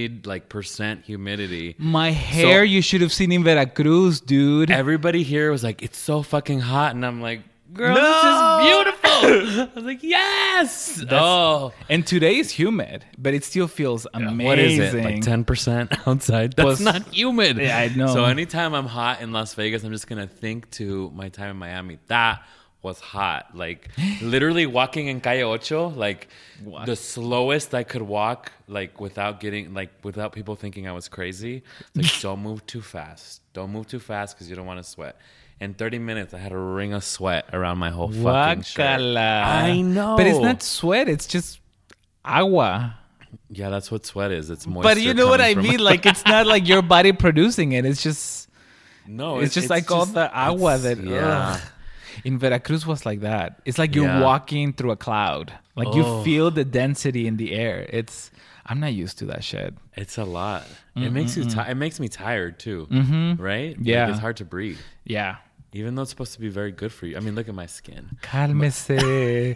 70% humidity. My hair, you should have seen in Veracruz, dude. Everybody here was like, "It's so fucking hot," and I'm like, "Girl, this is beautiful." I was like, "Yes!" And today is humid, but it still feels amazing. What is it? Like 10% outside? That's not humid. Yeah, I know. So anytime I'm hot in Las Vegas, I'm just going to think to my time in Miami. That was hot. Like, literally walking in Calle Ocho, like, the slowest I could walk, like, without people thinking I was crazy. Like, don't move too fast. Don't move too fast because you don't want to sweat. In 30 minutes, I had a ring of sweat around my whole fucking shirt. I know. But it's not sweat. It's just agua. Yeah, that's what sweat is. It's moisture. But you know what I mean? Like, it's not like your body producing it. It's just... No, it's just like all the agua that... Yeah. In Veracruz was like that. It's like you're walking through a cloud. Like, you feel the density in the air. I'm not used to that shit. It's a lot. It makes it makes me tired too. Right? Yeah. Like, it's hard to breathe. Yeah. Even though it's supposed to be very good for you. I mean, look at my skin. Cálmese.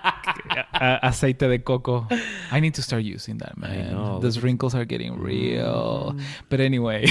Aceite de coco. I need to start using that, man. I know. Those wrinkles are getting real. But anyway.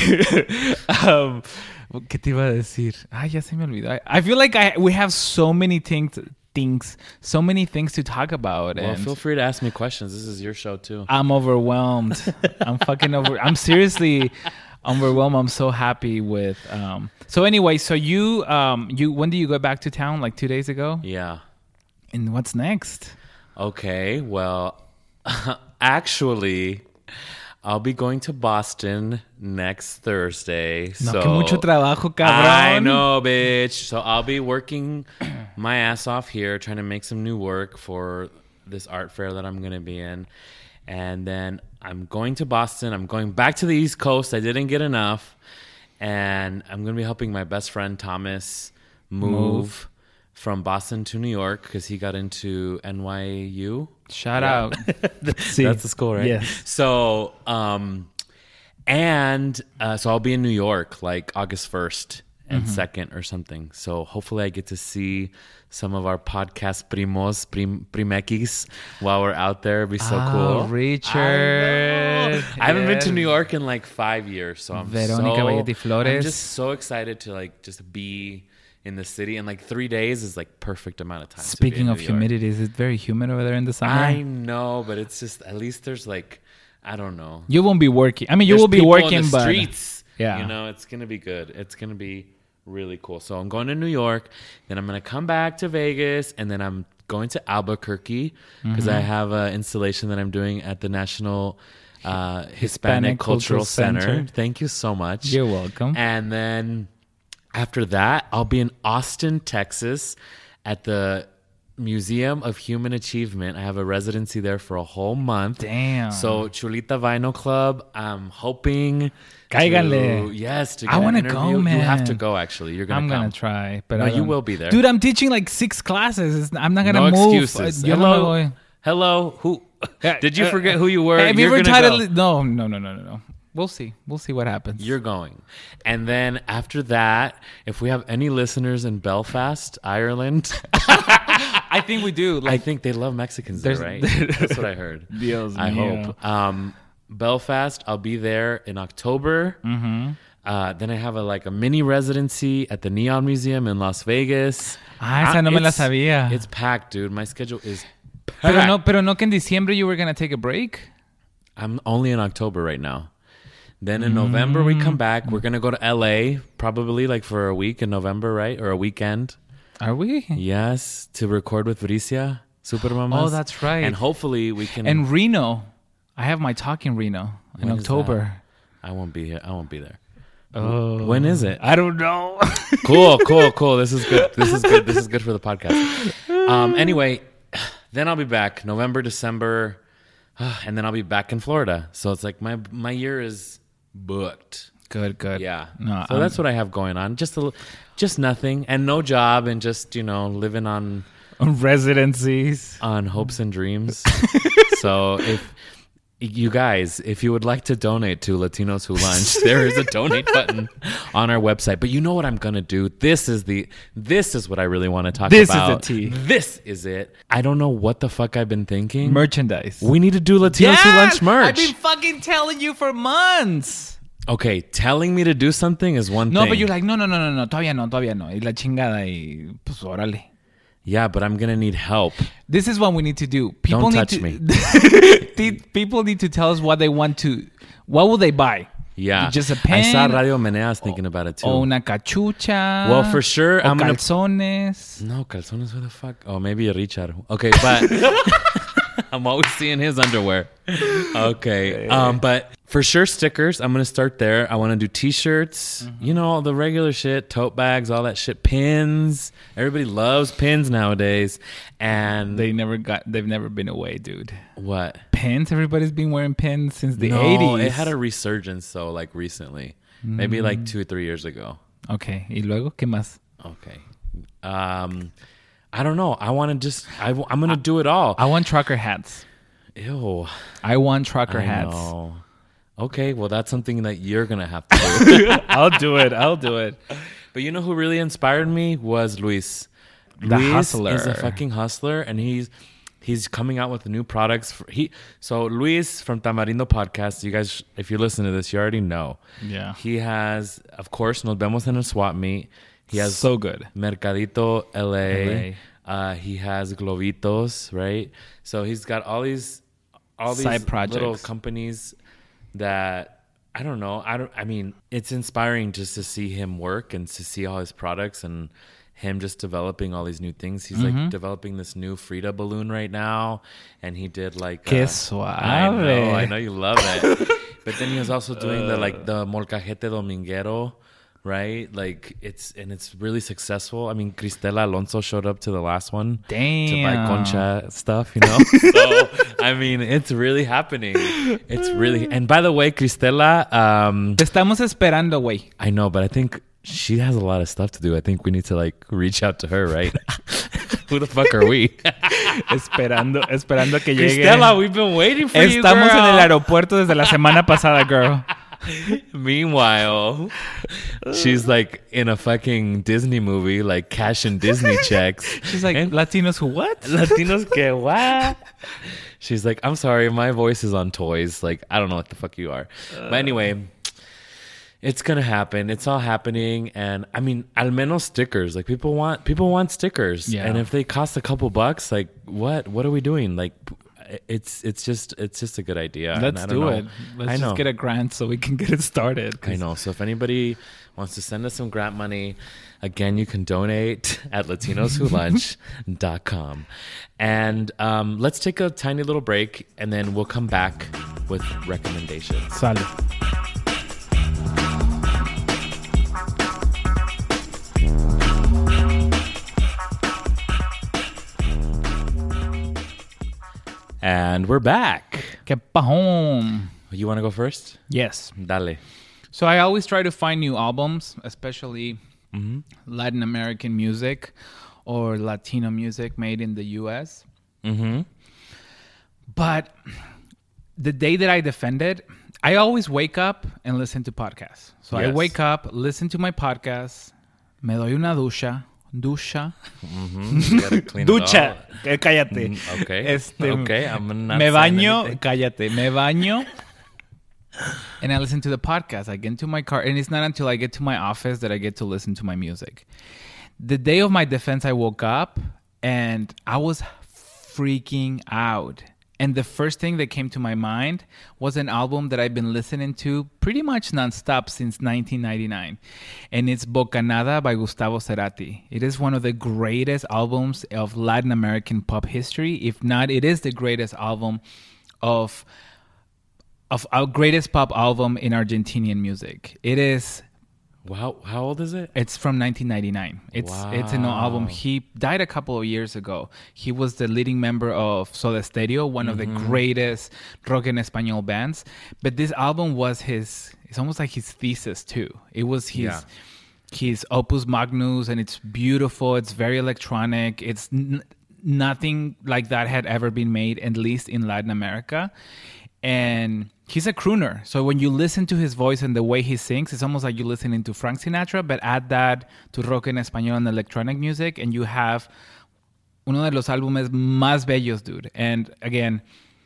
¿Qué te iba a decir? Ya se me olvidó. I feel like we have so many things, so many things to talk about. Well, feel free to ask me questions. This is your show too. I'm overwhelmed. I'm seriously overwhelmed. I'm so happy with. So anyway, so you when did you go back to town? Like 2 days ago? Yeah. And what's next? Okay, well, actually, I'll be going to Boston next Thursday. No, que mucho trabajo, cabrón. I know, bitch. So I'll be working my ass off here, trying to make some new work for this art fair that I'm going to be in. And then I'm going to Boston. I'm going back to the East Coast. I didn't get enough. And I'm going to be helping my best friend Thomas move from Boston to New York because he got into NYU. Shout out. That's the school, right? Yes. So, so I'll be in New York like August 1st and 2nd or something. So hopefully I get to see some of our podcast primequis while we're out there. It'd be so cool. Richard. I haven't been to New York in like 5 years, so I'm just so excited to like just be in the city. And like 3 days is like perfect amount of time. Speaking of humidity, is it very humid over there in the summer? I know, but it's just at least there's like, I don't know. You won't be working. I mean, you will be working, in the but streets. Yeah, you know, it's gonna be good. It's gonna be really cool. So I'm going to New York, then I'm going to come back to Vegas, and then I'm going to Albuquerque because I have an installation that I'm doing at the National Hispanic Cultural Center. Thank you so much. You're welcome. And then after that, I'll be in Austin, Texas at the Museum of Human Achievement. I have a residency there for a whole month. Damn. So Chulita Vinyl Club, I'm hoping Cáiganle. to get I want to go, man. You have to go, actually. You're going to come. I'm going to try. But no, you will be there. Dude, I'm teaching like 6 classes. I'm not going to no move. Excuses. Hello. Who? Did you forget who you were? Have you ever tried to... No. We'll see. We'll see what happens. You're going. And then after that, if we have any listeners in Belfast, Ireland... I think we do. I think they love Mexicans there, right? That's what I heard. Dios I mío. hope. Belfast, I'll be there in October. Then I have a mini residency at the Neon Museum in Las Vegas. Esa no me la sabía. It's packed, dude. My schedule is packed. Pero no que en diciembre you were going to take a break? I'm only in October right now. Then in November we come back. We're going to go to LA probably like for a week in November, right? Or a weekend. Are we? Yes, to record with Bricia, Supermamas. Oh, that's right. And hopefully we can... And Reno. I have my talk in Reno in October. I won't be here. I won't be there. Oh. When is it? I don't know. Cool. This is good. This is good for the podcast. Anyway, then I'll be back November, December, and then I'll be back in Florida. So it's like my year is booked. Good. Yeah. No, so that's what I have going on. Just nothing and no job and just, living on residencies, on hopes and dreams. So if you guys, if you would like to donate to Latinos Who Lunch, there is a donate button on our website. But you know what I'm going to do? This is what I really want to talk about. This is the tea. This is it. I don't know what the fuck I've been thinking. Merchandise. We need to do Latinos Who Lunch merch. I've been fucking telling you for months. Okay, telling me to do something is one thing. No, but you're like, no, todavía no. Y la chingada y pues órale. Yeah, but I'm going to need help. This is what we need to do. Don't touch me. People need to tell us what they want to... What will they buy? Yeah. Just a pen? I saw Radio Meneas thinking about it too. O una cachucha. Well, for sure. O calzones. No, calzones, what the fuck? Oh, maybe a Richard. Okay, but... I'm always seeing his underwear. Okay. But for sure, stickers. I'm going to start there. I want to do t-shirts. All the regular shit. Tote bags, all that shit. Pins. Everybody loves pins nowadays. And they've never been away, dude. What? Pins? Everybody's been wearing pins since the 80s. No, it had a resurgence, though, like recently. Maybe like 2 or 3 years ago. Okay. ¿Y luego? ¿Qué más? Okay. I don't know. I want to just... I'm going to do it all. I want trucker hats. Ew. I want trucker hats. Know. Okay, well, that's something that you're going to have to do. I'll do it. But you know who really inspired me was Luis. The Luis hustler. is a fucking hustler, and he's coming out with new products. So Luis from Tamarindo Podcast, you guys, if you listen to this, you already know. Yeah. He has, of course, Nos Vemos en el Swap Meet. He has so good. Mercadito LA. He has Globitos, right? So he's got all these side projects, little companies that I don't know. I mean, it's inspiring just to see him work and to see all his products and him just developing all these new things. He's like developing this new Frida balloon right now, and he did like Que suave. I know you love it. But then he was also doing the molcajete dominguero right? Like it's really successful. I mean, Cristela Alonso showed up to the last one. Damn. To buy Concha stuff, you know? So, I mean, it's really happening. It's really... And by the way, Cristela... Te estamos esperando, güey. I know, but I think she has a lot of stuff to do. I think we need to, like, reach out to her, right? Who the fuck are we? esperando que llegue. Cristela, we've been waiting for you, girl. Estamos en el aeropuerto desde la semana pasada, girl. Meanwhile, she's like in a fucking Disney movie, like cashing Disney checks. She's like, Latinos who what? Latinos que what? She's like, I'm sorry, my voice is on toys. Like, I don't know what the fuck you are. But anyway, it's gonna happen. It's all happening. And I mean, al menos stickers. Like people want stickers. Yeah. And if they cost a couple bucks, like what are we doing? Like it's just a good idea. Let's do it. Let's just get a grant so we can get it started. I know. So if anybody wants to send us some grant money, again, you can donate at latinoswholunch.com. And let's take a tiny little break, and then we'll come back with recommendations. Salud. And we're back. Que pajón. You want to go first? Yes. Dale. So I always try to find new albums, especially Latin American music or Latino music made in the U.S. Mm-hmm. But the day that I defend it, I always wake up and listen to podcasts. So I wake up, listen to my podcast, me doy una ducha. Mm-hmm. You gotta clean Ducha. it Cállate. Okay. Okay. I'm not me baño. anything. Cállate. Me baño. And I listen to the podcast. I get into my car. And it's not until I get to my office that I get to listen to my music. The day of my defense, I woke up and I was freaking out. And the first thing that came to my mind was an album that I've been listening to pretty much nonstop since 1999. And it's Bocanada by Gustavo Cerati. It is one of the greatest albums of Latin American pop history. If not, it is the greatest album of our greatest pop album in Argentinian music. It is... Wow, how old is it? It's from 1999. It's an album. He died a couple of years ago. He was the leading member of Soda Stereo, one of the greatest rock en español bands. But this album was it's almost like his thesis too. It was his opus magnus, and it's beautiful. It's very electronic. It's nothing like that had ever been made, at least in Latin America. And he's a crooner. So when you listen to his voice and the way he sings, it's almost like you're listening to Frank Sinatra, but add that to rock en español and electronic music, and you have uno de los álbumes más bellos, dude. And again,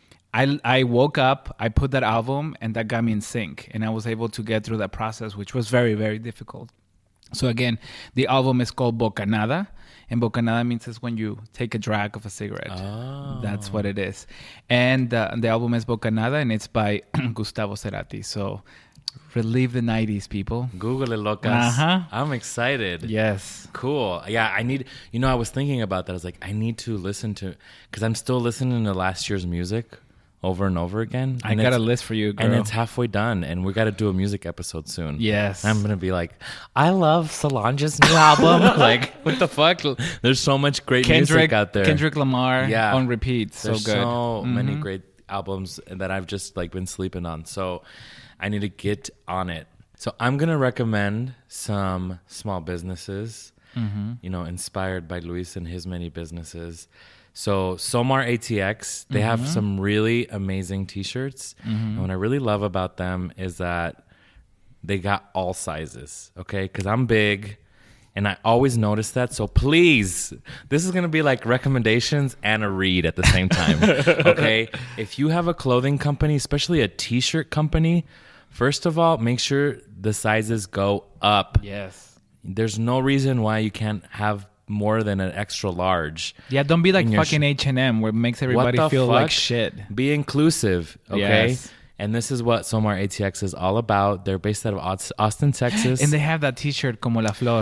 I woke up, I put that album, and that got me in sync. And I was able to get through that process, which was very, very difficult. So again, the album is called Bocanada. And Bocanada means it's when you take a drag of a cigarette. Oh. That's what it is. And the album is Bocanada, and it's by Gustavo Cerati. So relive the 90s, people. Google it, locas. Uh-huh. I'm excited. Yes. Cool. Yeah, I was thinking about that. I was like, I need to listen to, because I'm still listening to last year's music over and over again. I got a list for you, girl. And it's halfway done, and we got to do a music episode soon. Yes. I'm going to be like, I love Solange's new album. Like, what the fuck? There's so much great music out there. Kendrick Lamar on repeat. There's so good. So many great albums that I've just like been sleeping on. So I need to get on it. So I'm going to recommend some small businesses, inspired by Luis and his many businesses. So Somar ATX, they have some really amazing t-shirts. And what I really love about them is that they got all sizes, okay? Because I'm big, and I always notice that. So please, this is going to be like recommendations and a read at the same time, okay? If you have a clothing company, especially a t-shirt company, first of all, make sure the sizes go up. Yes. There's no reason why you can't have more than an extra large. Yeah, don't be like fucking H&M where it makes everybody feel like shit. Be inclusive, okay? Yes. And this is what Somar ATX is all about. They're based out of Austin, Texas. And they have that t-shirt como la flor.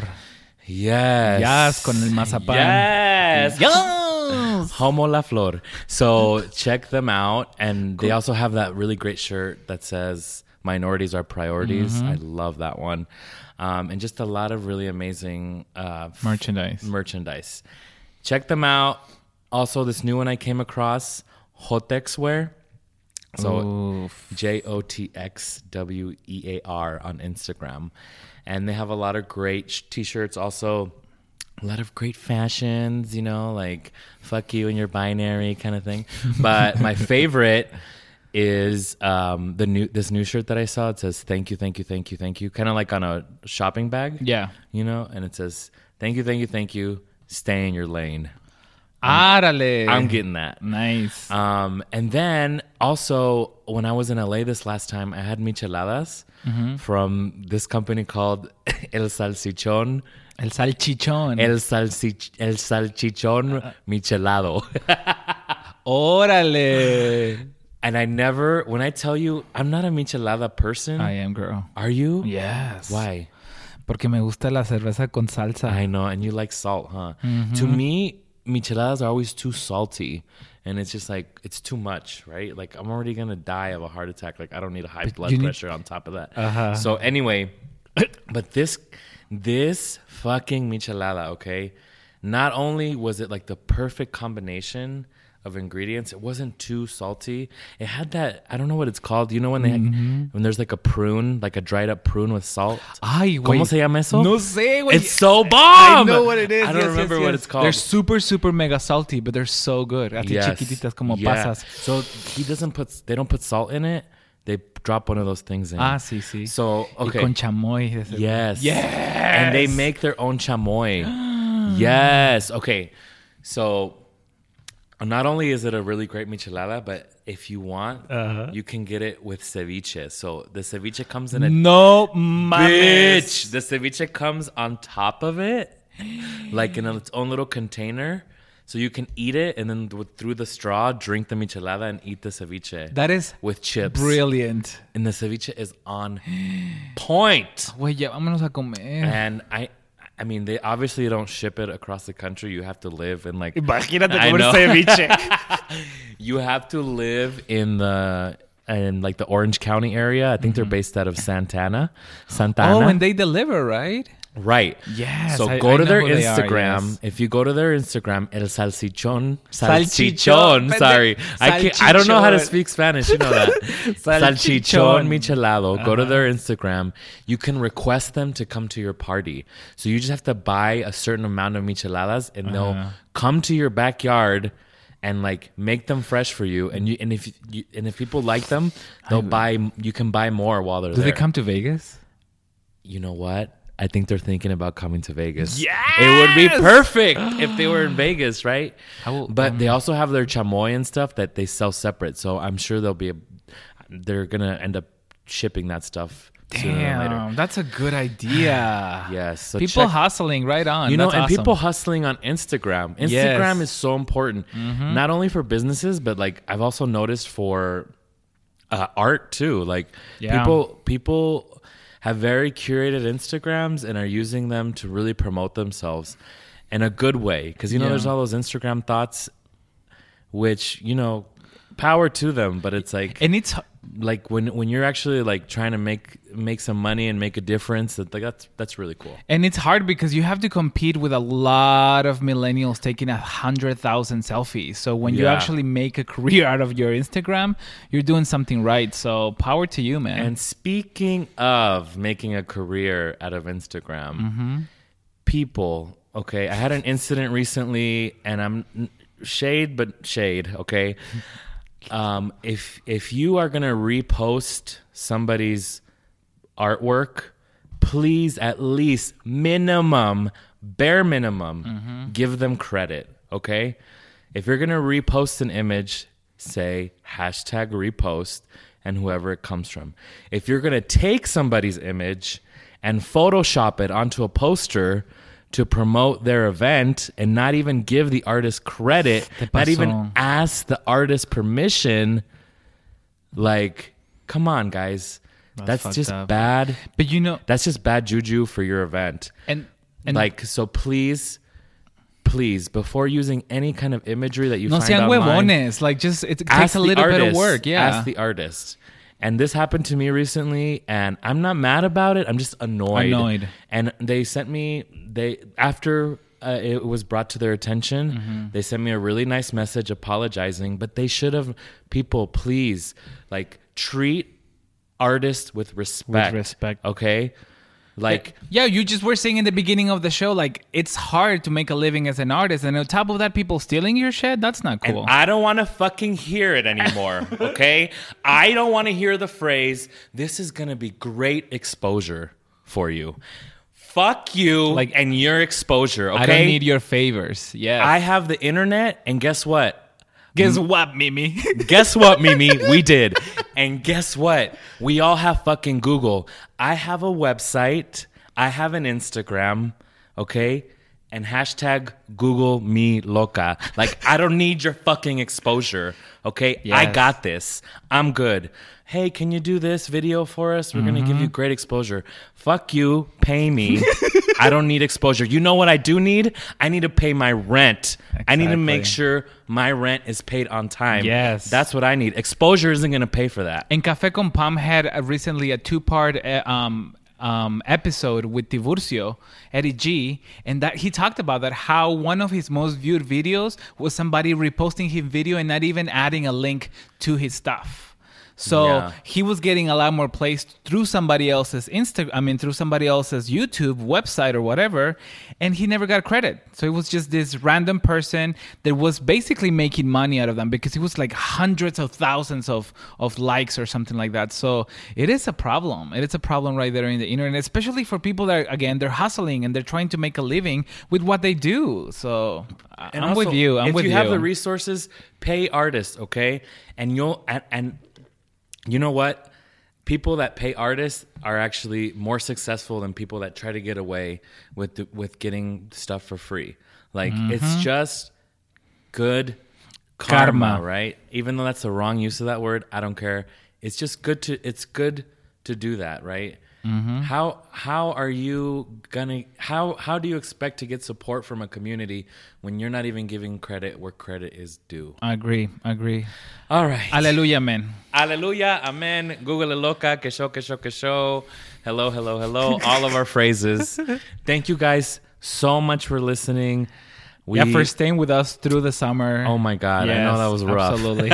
Yes. Yes, con el mazapán. Yes. Yes. Homo la flor. So check them out. And they also have that really great shirt that says Minorities Are Priorities. I love that one. And just a lot of really amazing merchandise. Check them out. Also, this new one I came across, Jotexwear. So JOTXWEAR on Instagram. And they have a lot of great t-shirts. Also, a lot of great fashions, you know, like fuck you and your binary kind of thing. But my favorite is this new shirt that I saw. It says thank you, thank you, thank you, thank you. Kind of like on a shopping bag. Yeah. You know, and it says thank you, thank you, thank you. Stay in your lane. I'm getting that. Nice. And then also when I was in LA this last time, I had micheladas from this company called El Salchichón. El Salchichón. El Salchichón Michelado. Órale. And when I tell you, I'm not a michelada person. I am, girl. Are you? Yes. Why? Porque me gusta la cerveza con salsa. I know, and you like salt, huh? To me, micheladas are always too salty, and it's just like it's too much, right? Like I'm already gonna die of a heart attack. Like I don't need a high blood pressure on top of that. So anyway, but this fucking michelada, okay, not only was it like the perfect combination of ingredients, it wasn't too salty. It had that, I don't know what it's called. You know when when there's like a prune, like a dried up prune with salt. Ay, güey. ¿Cómo se llama eso? No sé, güey. It's so bomb. I know what it is. I don't remember what it's called. They're super, super mega salty, but they're so good. Así chiquititas como pasas. So they don't put salt in it. They drop one of those things in. Sí. So, okay. Y con chamoy. Yes. And they make their own chamoy. Yes. Okay. So not only is it a really great michelada, but if you want, you can get it with ceviche. So the ceviche comes in a... No mames. Bitch! The ceviche comes on top of it, like in its own little container. So you can eat it and then through the straw, drink the michelada and eat the ceviche. That is with chips. Brilliant. And the ceviche is on point. Güey, ya vámonos a comer. And I mean, they obviously don't ship it across the country. You have to live in like... Imagínate comer ceviche. You have to live in like the Orange County area. I think they're based out of Santana. Oh, and they deliver, right? Right. Yes. So go to their Instagram. Yes. If you go to their Instagram, El Salchichón. Sorry. I don't know how to speak Spanish. You know that. Salchichón Michelado. Go to their Instagram. You can request them to come to your party. So you just have to buy a certain amount of micheladas and they'll come to your backyard and like make them fresh for you. And if people like them, you can buy more while they're there. Do they come to Vegas? You know what? I think they're thinking about coming to Vegas. Yes! It would be perfect if they were in Vegas, right? But they also have their chamoy and stuff that they sell separate. So I'm sure they're going to end up shipping that stuff sooner or later. That's a good idea. Yes. So people hustling right on. You know, that's and awesome. people hustling on Instagram. Instagram is so important, not only for businesses, but like I've also noticed for art too. Like people have very curated Instagrams and are using them to really promote themselves in a good way. Because, there's all those Instagram thoughts, which, power to them. But it's like... And it's... Like when you're actually like trying to make some money and make a difference, that's really cool. And it's hard because you have to compete with a lot of millennials taking 100,000 selfies. So when you actually make a career out of your Instagram, you're doing something right. So power to you, man. And speaking of making a career out of Instagram, people, okay, I had an incident recently, and I'm shade, okay. If you are gonna repost somebody's artwork, please at least bare minimum, give them credit. Okay, if you're gonna repost an image, say #repost and whoever it comes from. If you're gonna take somebody's image and Photoshop it onto a poster to promote their event and not even give the artist credit, not even ask the artist permission, like, come on, guys. That's just bad. But that's just bad juju for your event. And like, so please, before using any kind of imagery that you find online, huevones. Like, it takes a little bit of work. Yeah. Ask the artist. And this happened to me recently, and I'm not mad about it. I'm just annoyed. And they sent me, after it was brought to their attention, they sent me a really nice message apologizing, but they should have, people, please, like, treat artists with respect. Okay? Like, yeah, you just were saying in the beginning of the show, like, it's hard to make a living as an artist, and on top of that, people stealing your shit. That's not cool. And I don't want to fucking hear it anymore. Okay, I don't want to hear the phrase, "This is gonna be great exposure for you." Fuck you, like, and your exposure. Okay, I don't need your favors. Yeah, I have the internet, and guess what? Guess what, Mimi? Guess what, Mimi? We did. And guess what? We all have fucking Google. I have a website. I have an Instagram. Okay? And hashtag Google me loca. Like, I don't need your fucking exposure. Okay? Yes. I got this. I'm good. Hey, can you do this video for us? We're going to give you great exposure. Fuck you. Pay me. I don't need exposure. You know what I do need? I need to pay my rent. Exactly. I need to make sure my rent is paid on time. Yes. That's what I need. Exposure isn't going to pay for that. And Café con Pam had recently a 2-part episode with Tiburcio, Eddie G, and that he talked about that, how one of his most viewed videos was somebody reposting his video and not even adding a link to his stuff. So he was getting a lot more plays through somebody else's through somebody else's YouTube website or whatever, and he never got credit. So it was just this random person that was basically making money out of them, because it was like hundreds of thousands of likes or something like that. So it is a problem. It is a problem right there in the internet, especially for people that, again, they're hustling and they're trying to make a living with what they do. So and I'm also, with you. If you have the resources, pay artists, okay? And you'll and you know what? People that pay artists are actually more successful than people that try to get away with getting stuff for free. Like, it's just good karma, right? Even though that's the wrong use of that word, I don't care. It's just good to do that, right? How are you gonna how do you expect to get support from a community when you're not even giving credit where credit is due? I agree. All right. Aleluya, amen. Aleluya, amen. Google it loca, que show. Hello. All of our phrases. Thank you guys so much for listening. For staying with us through the summer. Oh my God, yes, I know that was rough. Absolutely.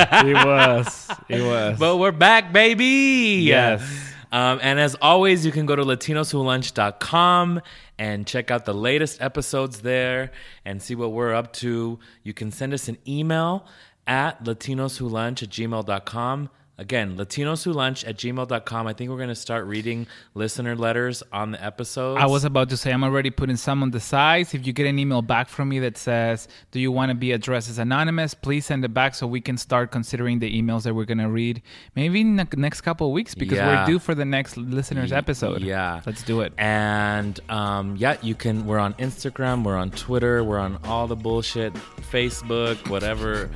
It was. But we're back, baby. Yes. And as always, you can go to latinoswholunch.com and check out the latest episodes there and see what we're up to. You can send us an email at latinoswholunch@gmail.com. Again, latinoswholunch@gmail.com. I think we're going to start reading listener letters on the episodes. I was about to say, I'm already putting some on the sides. If you get an email back from me that says, do you want to be addressed as anonymous, please send it back so we can start considering the emails that we're going to read maybe in the next couple of weeks, because we're due for the next listeners episode. Yeah. Let's do it. And you can, we're on Instagram, we're on Twitter, we're on all the bullshit, Facebook, whatever.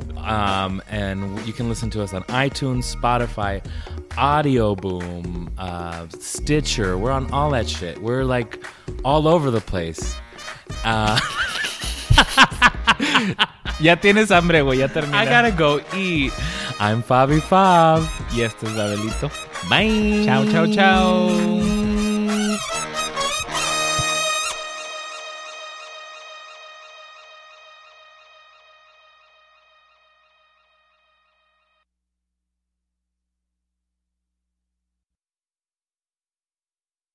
And you can listen to us on iTunes, Spotify, Audio Boom, Stitcher. We're on all that shit. We're like all over the place. Ya tienes hambre, güey. Ya termina. I gotta go eat. I'm Fabi Fab. Y este es Abelito. Bye. Chao.